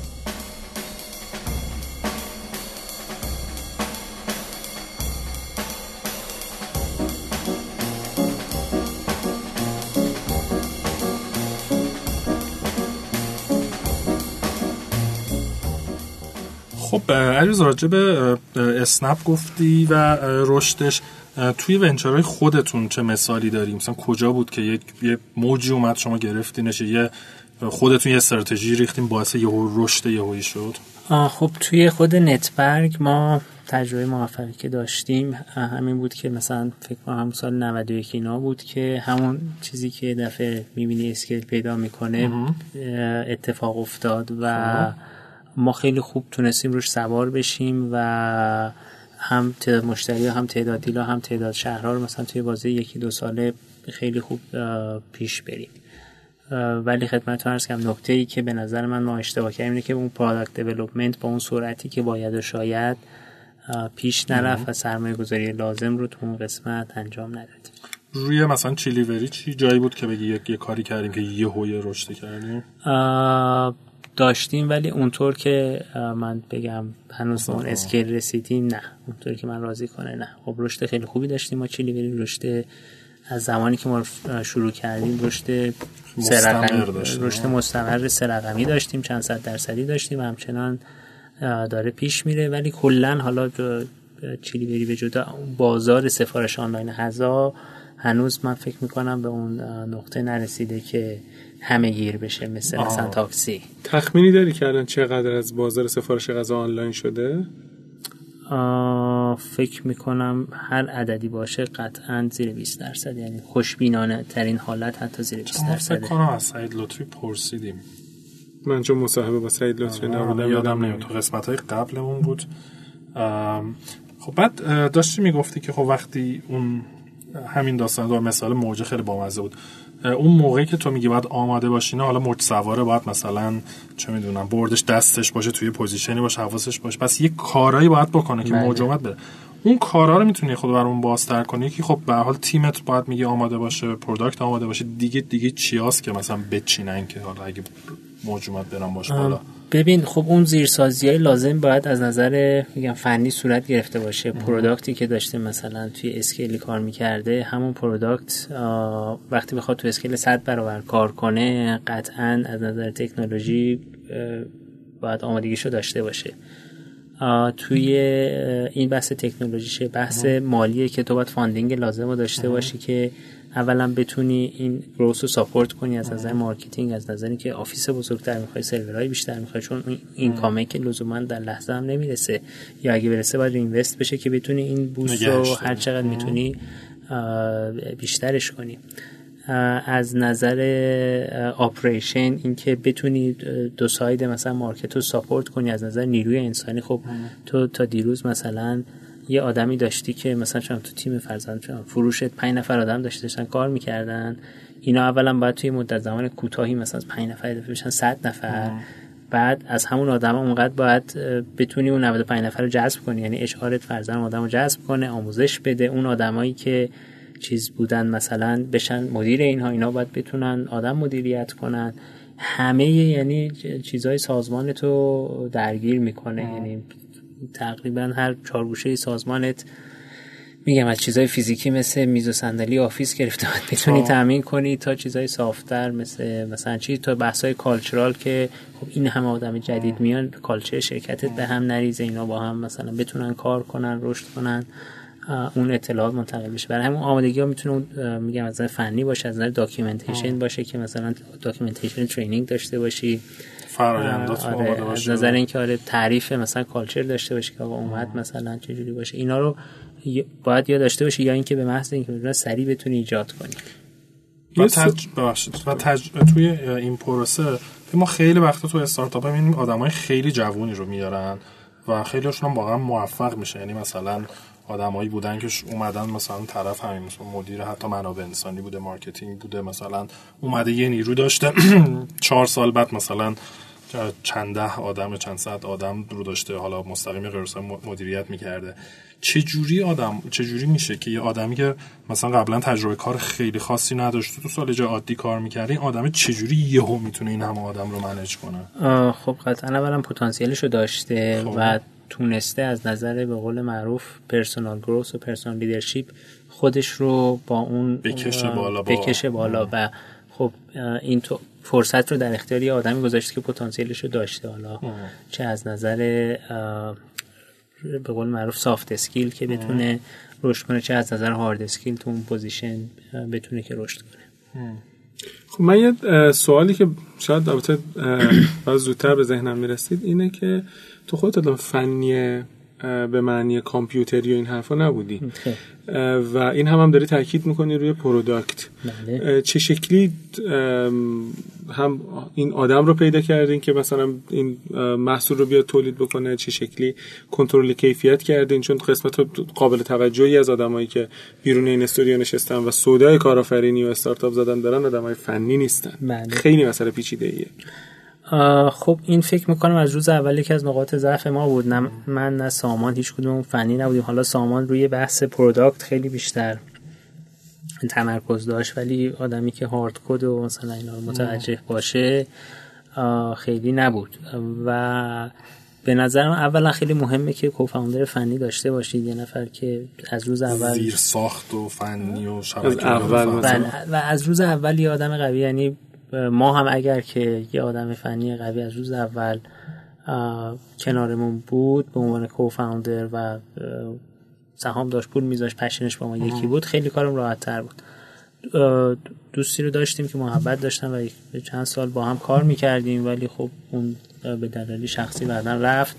خب علیرضا راجع به اسنپ گفتی و رشدش، توی ونچرهای خودتون چه مثالی داریم؟ مثلا کجا بود که یه موجی اومد شما گرفتینش، یه خودتون یه استراتژی ریختین باعث یهو رشد یهویی شد؟ خب توی خود نتبرگ ما تجربه موفقی که داشتیم همین بود که مثلا فکر کنم همون سال 91 اینا بود که همون چیزی که دفعه میبینی اسکیل پیدا میکنه اتفاق افتاد و ما خیلی خوب تونستیم روش سوار بشیم و هم تعداد مشتری هم تعداد دیلا هم تعداد شهرها رو مثلا توی بازه 1-2 ساله خیلی خوب پیش بریم. ولی خدمتتون عرض کنم نکته‌ای که به نظر من ما اشتباه کردیم اینه که اون پروداکت دیولپمنت با اون سرعتی که باید و شاید پیش نرفت و سرمایه‌گذاری لازم رو تو اون قسمت انجام ندادیم. روی مثلا چیلیوری چی جایی بود که بگی یه کاری کردیم که یهویی رشد کردیم؟ داشتیم ولی اونطور که من بگم هنوز اون اسکیل رسیدیم نه، اونطور که من راضی کنه نه. خب رشد خیلی خوبی داشتیم ما چیلیوری، رشد از زمانی که ما شروع کردیم رشد مستمر 3 رقمی داشتیم، چند صد درصدی داشتیم و همچنان داره پیش میره. ولی کلا حالا چیلیوری به جدا بازار سفارش آنلاین غذا هنوز من فکر میکنم به اون نقطه نرسیده که همه گیر بشه مثلا تاکسی. تخمینی داری که الان چقدر از بازار سفارش غذا آنلاین شده؟ فکر میکنم هر عددی باشه قطعا زیر 20%، یعنی خوشبینانه ترین حالت حتی زیر 20%. فکر کنم از سعید لطفی پرسیدیم، من چون مصاحبه با سعید لطفی نبودم یادم نمیاد، تو قسمت‌های قبلمون بود. خب بعد داشتی میگفتی که خب وقتی اون همین داستان دار مثال موج خیلی بامزه بود، اون موقعی که تو میگی باید آماده باشی، حالا موج سواره باید مثلا چه میدونم بردش دستش باشه، توی پوزیشنی باشه، حواسش باشه، پس یه کارایی باید بکنه که موج اومد بره. اون کارا رو میتونی خود برامون بازتر کنی که خب به هر حال تیمت باید میگه آماده باشه، پروداکت آماده باشه، دیگه چیاست که مثلا بچینن که حالا اگه موج اومد برام باشه بالا. ببین خب اون زیرسازی‌های لازم باید از نظر میگم فنی صورت گرفته باشه. پروداکتی که داشته مثلا توی اسکیلی کار میکرده، همون پروداکت وقتی بخواد تو اسکیل 100 برابر کار کنه قطعاً از نظر تکنولوژی باید آمادگیشو داشته باشه. توی این بحث تکنولوژیشه، بحث مالیه که تو باید فاندینگ لازم رو داشته باشی که اولا بتونی این گروث رو ساپورت کنی از نظر مارکتینگ، از نظر اینکه آفیس بزرگتر میخوای، سرورهای بیشتر میخوای، چون این کامه که لزوما در لحظه هم نمیرسه، یا اگه برسه باید اینوست بشه که بتونی این بوست رو هر چقدر میتونی بیشترش کنی. از نظر آپریشن اینکه بتونی دو ساید مثلا مارکت رو ساپورت کنی، از نظر نیروی انسانی. خب تو تا دیروز مثلا یه آدمی داشتی که مثلا تو تیم فرزند فروشت 5 نفر آدم داشتن کار میکردن، اینا اولا باید توی مدت زمان کوتاهی مثلا 5 نفر اضافه بشن 100 نفر. بعد از همون آدم اونقدر باید بتونی اون 95 نفر رو جذب کنی، یعنی اشعارت فرزن آدم رو جذب کنه، آموزش بده. اون آدمایی که چیز بودن مثلا بشن مدیر اینا باید بتونن آدم مدیریت کنن. همه یعنی چیزای سازمانتو درگیر میکنه. یعنی تقریبا هر 4 گوشه سازمانت میگم از چیزای فیزیکی مثل میز و صندلی آفیس گرفته باید بتونی تامین کنی تا چیزای سافت‌تر مثلا چی تا بحثای کالچرال که خب این همه آدم جدید میان، کالچر شرکتت به هم نریزه، اینا با هم مثلا بتونن کار کنن، رشد کنن، اون اطلاعات منتقل بشه. برای همون آمادگی‌ها میتونه میگم از نظر فنی باشه، از نظر داکیومنتیشن باشه که مثلا داکیومنتیشن ترینینگ داشته باشی، فرآیندات آماده باشه، از نظر اینکه تعریف مثلا کالچر داشته باشی که آقا اومد مثلا چه جوری باشه. اینا رو باید یا داشته باشی یا اینکه به محض اینکه بدون سریع بتونی ایجاد کنی. توی این پروسه ما خیلی وقتا تو استارتاپ می‌بینیم آدمای خیلی جوونی رو میارن و خیلی‌هاشون هم واقعا موفق میشه. یعنی مثلا آدمایی بودن که اومدن مثلا طرف همین مثلا مدیر حتی منابع انسانی بوده، مارکتینگ بوده، مثلا اومده یه نیرو داشته 4 سال بعد مثلا چند ده آدم چند صد آدم رو داشته، حالا مستقیم غیر مستقیم مدیریت میکرده. چجوری میشه که یه آدمی که مثلا قبلا تجربه کار خیلی خاصی نداشته تو سال جای عادی کار میکرده، این آدم چجوری یهو میتونه این همه آدم رو منیج کنه؟ خب قطعا اولا پتانسیلشو داشته و تونسته از نظر به قول معروف پرسونال گروث و پرسونال لیدرشپ خودش رو با اون بکشه بالا و خب این تو فرصت رو در اختیار یه آدمی گذاشته که پتانسیلش رو داشته، حالا چه از نظر به قول معروف سافت اسکیل که بتونه رشد کنه، چه از نظر هارد اسکیل تو اون پوزیشن بتونه که رشد کنه. خب من یه سوالی که شاید البته زودتر به ذهنم میرسید اینه که تو خودت آدم فنی به معنی کامپیوتری و این حرفا نبودی و این هم داری تاکید میکنی روی پروداکت. چه شکلی هم این آدم رو پیدا کردین که مثلا این محصول رو بیاد تولید بکنه، چه شکلی کنترل کیفیت کردین؟ چون قسمت قابل توجهی از آدمایی که بیرون این استودیو نشستن و سودای کارآفرینی و استارتاپ زدن دارن آدمای فنی نیستن. خیلی مسئله پیچیده‌ایه. خب این فکر میکنم از روز اولی که از نقاط ضعف ما بود. من نه سامان، هیچ کدوم فنی نبودیم. حالا سامان روی بحث پروداکت خیلی بیشتر تمرکز داشت، ولی آدمی که هارد کد و مثلا اینا رو متوجه باشه خیلی نبود. و به نظرم اولا خیلی مهمه که کوفاندر فنی داشته باشید، یه نفر که از روز اول زیر ساخت و فنی و شبکه و از روز اول یه آدم قوی. یعنی ما هم اگر که یه آدم فنی قوی از روز اول کنارمون بود به عنوان کوفاندر و سهام داشت، پول میذاشت، پشنش با ما یکی بود، خیلی کارم راحت تر بود. دوستی رو داشتیم که محبت داشتن و چند سال با هم کار میکردیم، ولی خب اون به دلایل شخصی بعدن رفت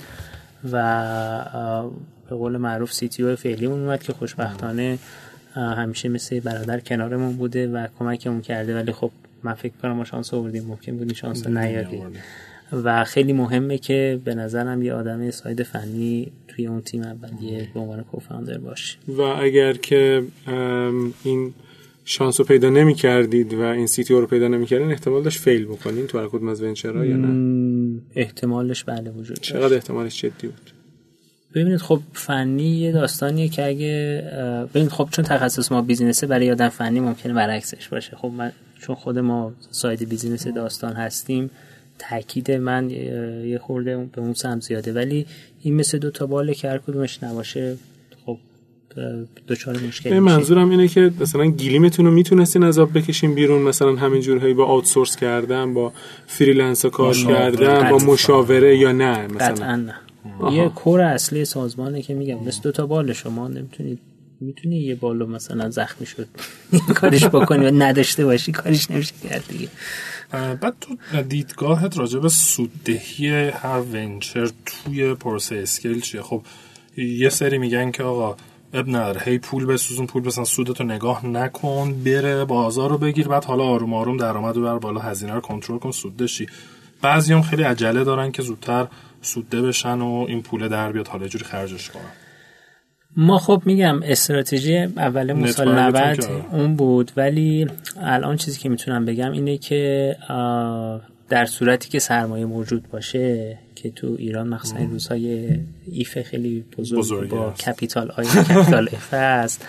و به قول معروف CTO فعلیمون اومد که خوشبختانه همیشه مثل برادر کنارمون بوده و کمکمون کرده. ولی خب من فکر کنم ما شانس آوردیم، ممکن بود شانس نیاریم و خیلی مهمه که به نظرم یه آدم ساید فنی توی اون تیم اولیه به عنوان کوفاندر باشه. و اگر که این شانس رو پیدا نمی کردید و این CTO رو پیدا نمی کردین، احتمال داشت فیل بکنین تو هر کدوم از ونچرها یا نه؟ احتمالش بله وجود داشت. چقدر احتمالش جدی بود؟ ببینید خب فنی یه داستانیه که اگه ببینید خب چون تخصص ما بیزینسه، برای آدم فنی ممکنه برعکسش باشه. خب من چون خود ما ساید بیزینس داستان هستیم، تاکید من یه خورده به اون سمت زیاده، ولی این مثل 2 تا باله که هر کدومش نباشه خب دچار مشکل میشه. منظورم اینه که مثلا گلیمتون رو میتونستین از آب بکشین بیرون، مثلا همین جورهایی با آوتسورس کردن، با فریلنس کار کردن، با مشاوره، یا نه مثلا؟ قطعا نه. یه کور اصلی سازمانه که میگم مثل 2 تا بال شما میتونی یه بالو مثلا زخمی شد کارش بکنی و نداشته باشی کارش نمیشه کرد دیگه. بعد تو دیدگاهت راجع به سوددهی هر ونچر توی پروسه اسکیل چیه؟ خب یه سری میگن که آقا اب نداره هی پول بسوزون، پول بسن، سودتو نگاه نکن، بره بازار رو بگیر، بعد حالا آروم آروم درآمدو بر بالا، هزینه رو کنترل کن، سود داشی. بعضیام خیلی عجله دارن که زودتر سوده بشن و این پول در بیاد، حالا جوری خرجش کنن. ما خب میگم استراتژی اول مسال 90 اون بود، ولی الان چیزی که میتونم بگم اینه که در صورتی که سرمایه موجود باشه، که تو ایران مخصوصا این روزهای ایف خیلی بزرگ با کپیتال کپیتال اف هست،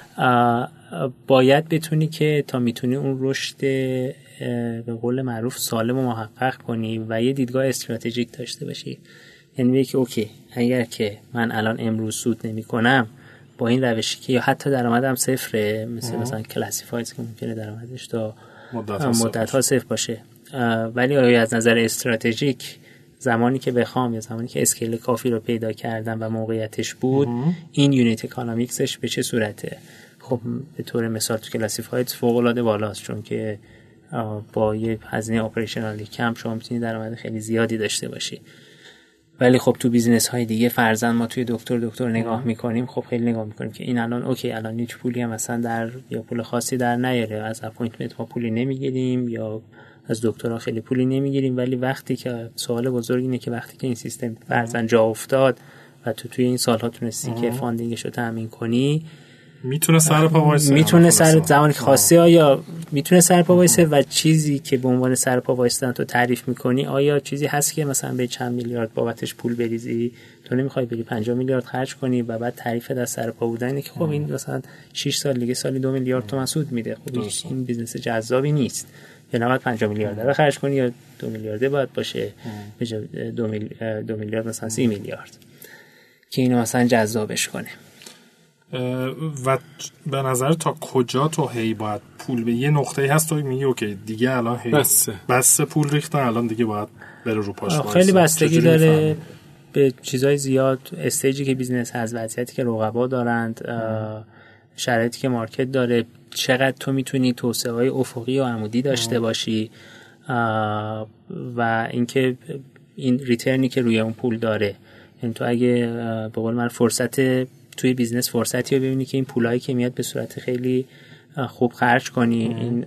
باید بتونی که تا میتونی اون رشد به قول معروف سالم و محقق کنی و یه دیدگاه استراتژیک داشته باشی. یعنی بگی که اوکی، اگر که من الان امروز سود نمی کنم با این روشی که یا حتی درآمدم صفره، مثلا کلاسیفایدز که ممکنه درآمدش تا مدت ها صفر باشه، ولی آیا از نظر استراتژیک زمانی که بخوام یا زمانی که اسکیل کافی رو پیدا کردم و موقعیتش بود، این یونیت اکانومیکسش به چه صورته؟ خب به طور مثال تو کلاسیفایدز فوق العاده بالاست، چون که با یه هزینه اپریشنالی کم شما میتونی درآمد خیلی زیادی داشته باشی. ولی خب تو بیزینس های دیگه فرضاً ما توی دکتر نگاه میکنیم، خب خیلی نگاه میکنیم که این الان اوکی، الان هیچ پولی هم مثلا در یا پول خاصی در نیاره، از اپوینتمنت ما پولی نمیگیریم یا از دکترها خیلی پولی نمیگیریم، ولی وقتی که سوال بزرگ اینه که وقتی که این سیستم فرضاً جا افتاد و توی این سالها تونستی که فاندینگش رو تامین کنی، میتونه سر پا وایسه، میتونه سر زمانی که خواستی آیا میتونه سر پا وایسه و چیزی که به عنوان سر پا وایستن تو تعریف میکنی، آیا چیزی هست که مثلا به چند میلیارد بابتش پول بریزی؟ تو نمیخوای بری 50 میلیارد خرج کنی و بعد تعریفت از سر پا بودن که خب این مثلا 6 سال دیگه سالی 2 میلیارد تومان سود میده، خب این بیزنس جذابی نیست. یا نباید 50 میلیارد رو خرج کنی یا 2 میلیارد باید باشه، به 2 میلیارد مثلا 30 میلیارد که اینو مثلا جذابش کنه. و به نظر تا کجا تو هی باید پول به یه نقطه‌ای هست تو میگی اوکی دیگه الان هی بس پول ریختن، الان دیگه باید بره رو پاش وایسه؟ خیلی بستگی داره به چیزای زیاد، استیجی که بیزنس هست، وضعیتی که رقبا دارند، شرایطی که مارکت داره، چقدر تو میتونی توسعه‌های افقی و عمودی داشته باشی و اینکه این ریترنی که روی اون پول داره. یعنی تو اگه به قول من توی بیزنس فرصتی رو ببینی که این پولایی که میاد به صورت خیلی خوب خرج کنی، این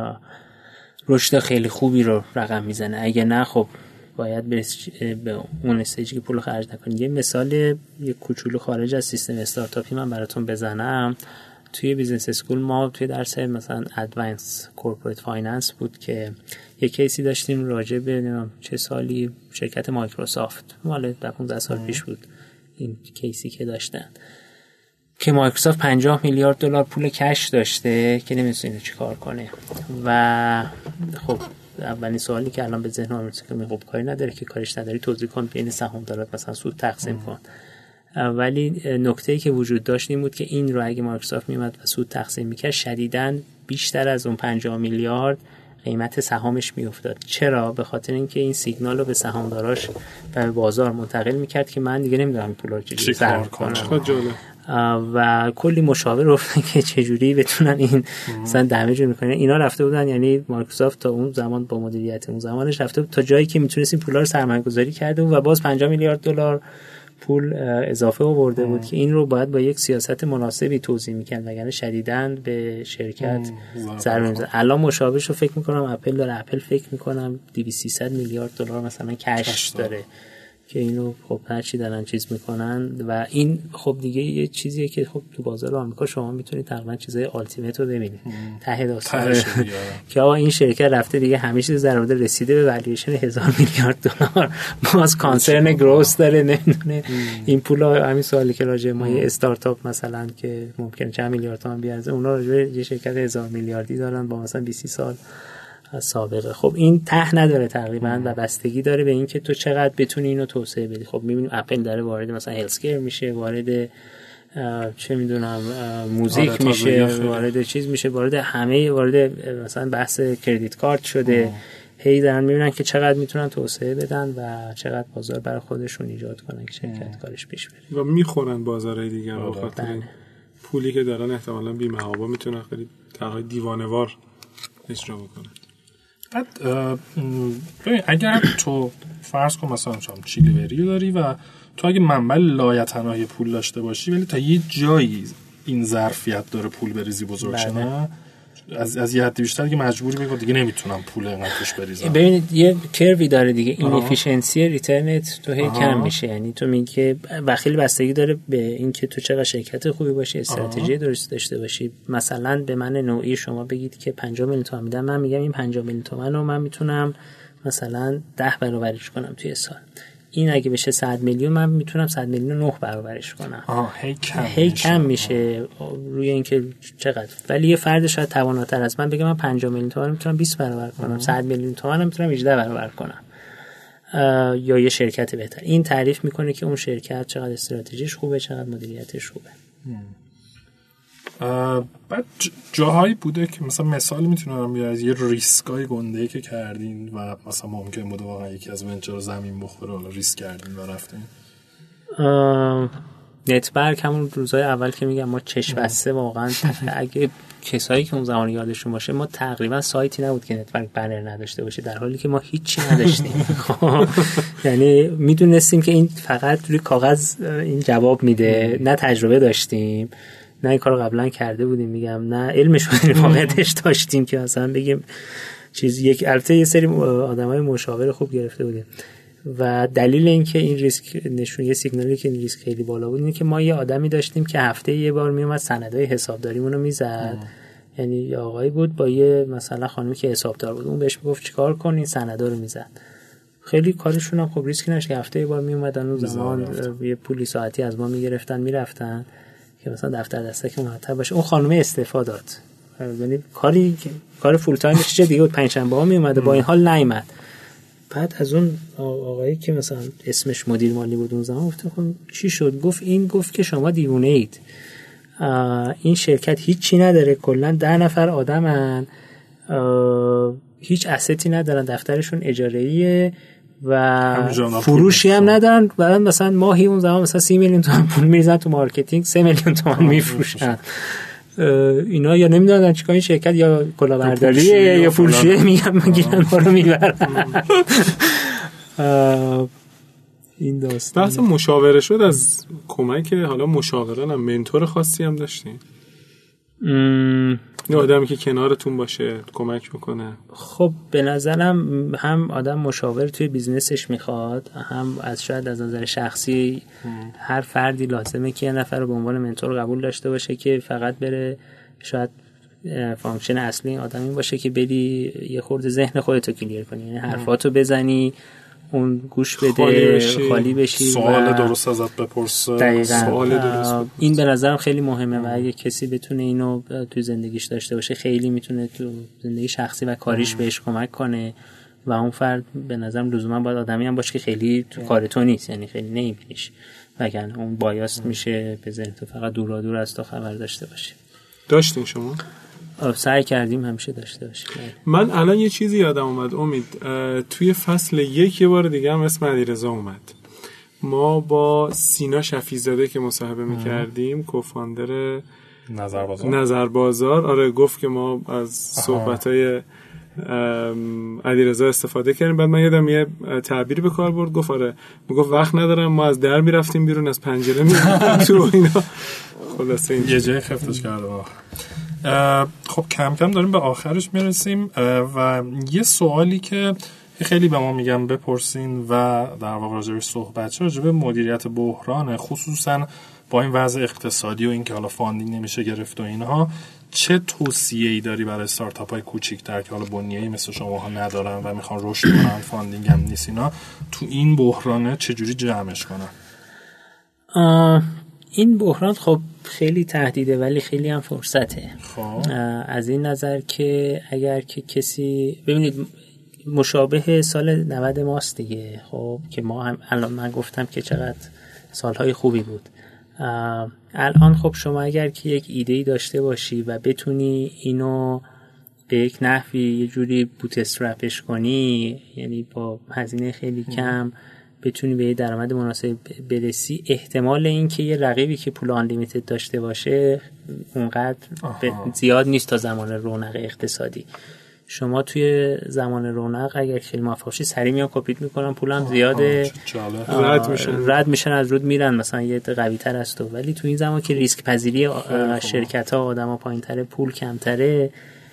رشد خیلی خوبی رو رقم میزنه. اگه نه خب باید به اون استیجی که پول خرج نکنی. یه مثال یه کوچولو خارج از سیستم استارتاپی من براتون بزنم. توی بیزنس اسکول ما توی درس مثلا ادوانس کورپوریت فایننس بود که یه کیسی داشتیم راجع به چه سالی شرکت مایکروسافت، مال 15 سال پیش بود این کیسی که داشتن، که مایکروسافت 50 میلیارد دلار پول کش داشته که نمی‌دونه چی کار کنه. و خب اولین سوالی که الان به ذهن میاد که خب کاری نداره که کارش نداری توضیح کن، بین سهامدارات مثلا سود تقسیم کن. ولی نکته‌ای که وجود داشت این بود که این رو اگه مایکروسافت میومد و سود تقسیم میکرد، شدیداً بیشتر از اون 50 میلیارد قیمت سهامش میافتاد. چرا؟ به خاطر اینکه این سیگنال رو به سهامداراش و به بازار منتقل میکرد که من دیگه نمیدونم پولا رو چجوری صرف کنم و کلی مشاور رفتن که چجوری بتونن این مثلا دمیج رو میکنن. اینا رفته بودن، یعنی مایکروسافت تا اون زمان با مدیریت اون زمانش رفته بود تا جایی که میتونست این پولا رو سرمایه‌گذاری کرده و باز 50 میلیارد دلار پول اضافه آورده بود که این رو باید با یک سیاست مناسبی توزیع می‌کرد، وگرنه شدیداً به شرکت ضرر می‌زنه. الان مشابهش رو فکر می‌کنم اپل داره. اپل فکر می‌کنم 200-300 میلیارد دلار مثلا کش داره که اینو خب هرچی دارن چیز میکنن و این خب دیگه یه چیزیه که خب تو بازار آمریکا شما میتونید تقریبا چیزای آلتیمیت رو ببینید ته داستان که آقا این شرکت رفته دیگه همه چیز در مورد رسیده به والیویشن 1000 میلیارد دلار، باز کانسرن گروث داره، نمیدونه این پولا. همین سوالی که راجع ما یه استارتاپ مثلا که ممکنه چند میلیارد تومان بیارزه، اونا راجع به یه شرکت 1000 میلیاردی دارن با مثلا 20 سال سابقه. خب این ته نداره تقریبا و بستگی داره به این که تو چقدر بتونی اینو توسعه بدی. خب میبینیم اپل داره وارد مثلا هلسکیر میشه، وارد چه میدونم موزیک میشه، وارد چیز میشه، وارد همه، وارد مثلا بحث کردیت کارت شده. هی دارن میبینن که چقدر میتونن توسعه بدن و چقدر بازار برای خودشون ایجاد کنن که شرکت کارش پیش بره و میخورن بازارهای دیگه به خاطر پولی که دارن. احتمالاً بی‌محابا میتونن خیلی طرحهای دیوانه‌وار اجرا بکنن. بعد اگر تو فرض کن مثلا چیلیوری داری و تو اگه منبع لایتناهی پول داشته باشی ولی تا یه جایی این ظرفیت داره پول بریزی بزرگ شه، نه از یه حدی بیشتر که مجبوری بگو دیگه نمیتونم پول اینقدر توش بریزم. ببینید یه کروی داره دیگه، این افیشنسی ریترنت تو هی کم میشه. یعنی تو میگی که خیلی بستگی داره به اینکه تو چقدر شرکت خوبی باشی، استراتژی درست داشته باشی. مثلا به من نوعی شما بگید که 50 میلیون تومان میدم، من میگم این 50 میلیون تومان رو من میتونم مثلا 10 برابرش کنم توی سال. این اگه بشه 100 میلیون من میتونم 100 میلیون 9 برابرش کنم. هی کم میشه روی اینکه چقدر. ولی یه فرد شاید تواناتر از من بگه من 50 میلیون تومان میتونم 20 برابر کنم، 100 میلیون تومان میتونم 18 برابر کنم. یا یه شرکت بهتر. این تعریف میکنه که اون شرکت چقدر استراتژیش خوبه، چقدر مدیریتش خوبه. بعد جاهایی بوده که مثلا مثال میتونم بیارم از یه ریسکای گنده‌ای که کردین و مثلا ممکن بوده واقعا یکی از ونچر زمین بخوره، حالا ریسک کردین و رفتین؟ نتبرگ همون روزهای اول که میگم ما چشم بسته واقعا اگه کسایی که اون زمان یادشون باشه ما تقریبا سایتی نبود که نتبرگ بنر نداشته باشه، در حالی که ما هیچی نداشتیم. یعنی میدونستیم که این فقط روی کاغذ این جواب میده، نه تجربه داشتیم، نه این کارو قبلا کرده بودیم، میگم نه علمش رو واقعیتش داشتیم که مثلا بگیم یک البته یه سری آدمای مشاور خوب گرفته بودیم. و دلیل اینکه این ریسک نشون یه سیگنالی که این ریسک خیلی بالا بود اینه که ما یه آدمی داشتیم که هفته یه بار میومد سندهای حسابداریمون رو میزد. یعنی یه آقایی بود با یه مثلا خانمی که حسابدار بود، اون بهش میگفت چیکار کن، این سندا رو میزد. خیلی کارشون هم خب ریسکی نشه که هفته یه بار میومدن اون زمان یه پولی ساعتی از ما میگرفتن میرفتن که مثلا دفتر دستک مرتب باشه. اون خانم استعفا داد، یعنی کار فول تایمش چه دیگه بود، پنجشنبه‌ها میومد، با این حال نیامد. بعد از اون آقایی که مثلا اسمش مدیر مالی بود اون زمان گفتم چی شد؟ گفت که شما دیوونه اید، این شرکت هیچی نداره، کلا 10 نفر آدمن، هیچ استی ندارن، دفترشون اجاره‌ایه و فروشی هم ندارن، بعد مثلا ماهی اون زمان مثلا 30 میلیون تومان پول میریزن تو مارکتینگ، 3 میلیون تومان میفروشن. اینا یا نمیدونن چیکار، این شرکت یا کلاهبرداریه یا فروشیه، میگن ما رو میبرن. این داستان بحث مشاوره شد. از کمک حالا مشاوران هم منتور خاصی هم داشتین؟ یه آدمی که کنارتون باشه کمک بکنه؟ خب به نظرم هم آدم مشاور توی بیزنسش میخواد، هم از شاید از نظر شخصی هر فردی لازمه که یه نفر رو به عنوان منتور قبول داشته باشه که فقط بره، شاید فانکشن اصلی این آدمی باشه که بری یه خورده ذهن خودتو کلیر کنی، یعنی حرفاتو بزنی، اون گوش بده، خالی بشی، سوال درست ازت بپرسه، سوال درست. این به نظرم خیلی مهمه و اگه کسی بتونه اینو تو زندگیش داشته باشه خیلی میتونه تو زندگی شخصی و کاریش بهش کمک کنه. و اون فرد به نظرم لزوما باید آدمی هم باشه که خیلی تو کار تو نیست، یعنی خیلی نمیبینیش، وگرنه اون بایاست میشه به ذهن تو، فقط دورا از تو خبر داشته باشه. داشتین شما؟ سعی کردیم همیشه داشته باشیم. من الان یه چیزی یادم اومد امید، توی فصل 1 یه بار دیگه هم اسم علیرضا اومد. ما با سینا شفیع‌زاده که مصاحبه می‌کردیم، کوفاندر نظربازار، آره، گفت که ما از صحبت‌های علیرضا استفاده کردیم. بعد من یادم یه تعبیری به کار برد، گفت آره، میگفت وقت ندارم، ما از در میرفتیم بیرون، از پنجره میرفتیم تو اینا. خلاصه این یه جای خفتش کرده. خب کم کم داریم به آخرش میرسیم و یه سوالی که خیلی به ما میگم بپرسین و در واقع راجبش صحبت شد، راجب مدیریت بحران، خصوصا با این وضع اقتصادی و اینکه حالا فاندینگ نمیشه گرفت و اینها، چه توصیه‌ای داری برای استارتاپ‌های کوچیک‌تر که حالا بنیه‌ای مثل شماها ندارن و میخوان رشد کنن، فاندینگ هم نیست، اینا تو این بحرانه چجوری جمعش کنن؟ این بحران خب خیلی تهدیده ولی خیلی هم فرصته. از این نظر که اگر که کسی، ببینید مشابه سال 90 ماست دیگه، خب که ما هم الان من گفتم که چقدر سالهای خوبی بود. الان خب شما اگر که یک ایده‌ای داشته باشی و بتونی اینو به یک نحوی یه جوری بوت استرپش کنی، یعنی با هزینه خیلی کم بتونی به یه درآمد مناسب برسی، احتمال این که یه رقیبی که پول آنلیمیتد داشته باشه اونقدر زیاد نیست تا زمان رونق اقتصادی. شما توی زمان رونق اگر خیلی موفق شی سریع میان کپیت میکنن، پولم زیاده، رد میشن از رود میرن، مثلا یه قوی تر است. ولی تو این زمان که ریسک پذیری شرکت ها آدما پایین‌تره، پول کمتره،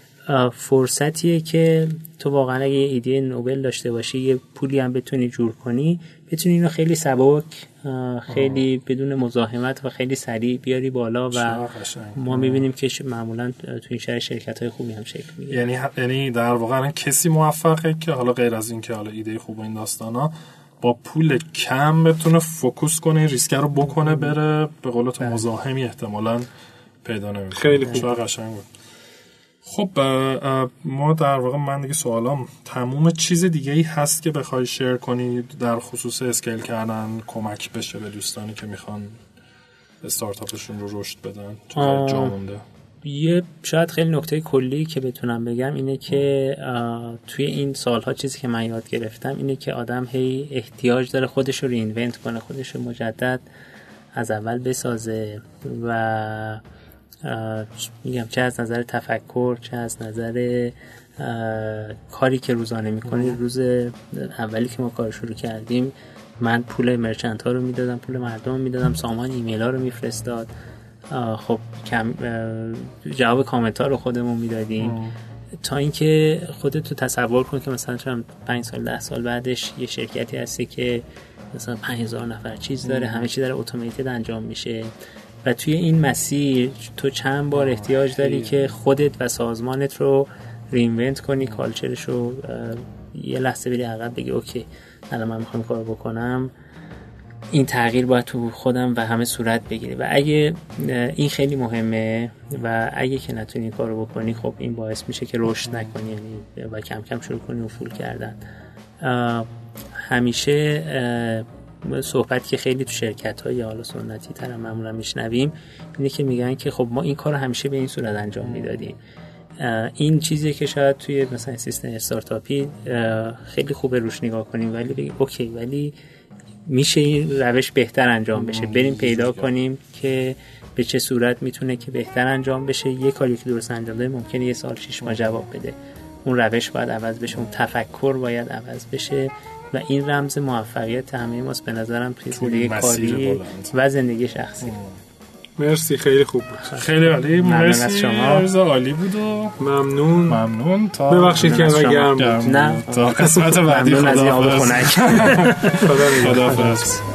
فرصتیه که تو واقعا اگه یه ایده نوبل داشته باشی، یه پولی هم بتونی جور کنی، بتونی اینو خیلی سبک، خیلی بدون مزاحمت و خیلی سریع بیاری بالا و ما میبینیم که معمولا تو این شرکت‌های خوبی هم شکل میگیره. یعنی در واقع کسی موفقه که حالا غیر از این که حالا ایده خوب و این داستانا با پول کم بتونه فوکوس کنه، ریسک رو بکنه، بره به قول تو مزاحمی احتمالاً پیدا نمی‌کنه. خیلی خوب، قشنگ بود. خب ما در واقع من دیگه سوالام تموم. چیز دیگه ای هست که بخوای شیر کنی در خصوص اسکیل کردن کمک بشه به دوستانی که میخوان استارتاپشون رو رشد بدن؟ جا مونده. یه شاید خیلی نکته کلی که بتونم بگم اینه که توی این سالها چیزی که من یاد گرفتم اینه که آدم هی احتیاج داره خودش رو رینونت کنه، خودش رو مجدد از اول بسازه و میگم چه از نظر تفکر، چه از نظر کاری که روزانه میکنی. روز اولی که ما کار شروع کردیم من پول مرچنت ها رو میدادم، پول مردم رو میدادم، سامان ایمیل ها رو میفرستاد، خب جواب کامنت ها رو خودمون میدادیم، تا اینکه خودت رو تصور کن که مثلا 5 سال 10 سال بعدش یه شرکتی هستی که مثلا 5000 نفر چیز داره، همه چی داره اتوماتیک انجام میشه و توی این مسیر تو چند بار احتیاج داری که خودت و سازمانت رو رینونت کنی، کالچرش رو یه لحظه بری عقب، بگی اوکی الان من میخوام کار بکنم، این تغییر باید تو خودم و همه صورت بگیره. و اگه این خیلی مهمه و اگه که نتونی این کارو بکنی، خب این باعث میشه که رشد نکنی، یعنی و کم کم شروع کنی افول کردن. همیشه صحبتی که خیلی تو شرکت‌ها یا حالا سنتی تر هم معمولا میشنویم اینه که میگن که خب ما این کارو همیشه به این صورت انجام میدادیم. این چیزی که شاید توی مثلا سیستم استارتاپی خیلی خوبه روش نگاه کنیم، ولی بگیم اوکی ولی میشه این روش بهتر انجام بشه، بریم پیدا کنیم که به چه صورت میتونه که بهتر انجام بشه. یه کاری که درست انجام ده ممکنه یه سال 6 ماه جواب بده، اون روش باید عوض بشه، اون تفکر باید عوض بشه و این رمز موفقیت همه ماست به نظرم توی زندگی کاری و زندگی شخصی. مرسی، خیلی خوب بود، خیلی عالی، مرسی از شما، عالی بود و ممنون. تا ببخشید که گرم بود، نه تا قسمت بعدی. خداحافظ. خداحافظ.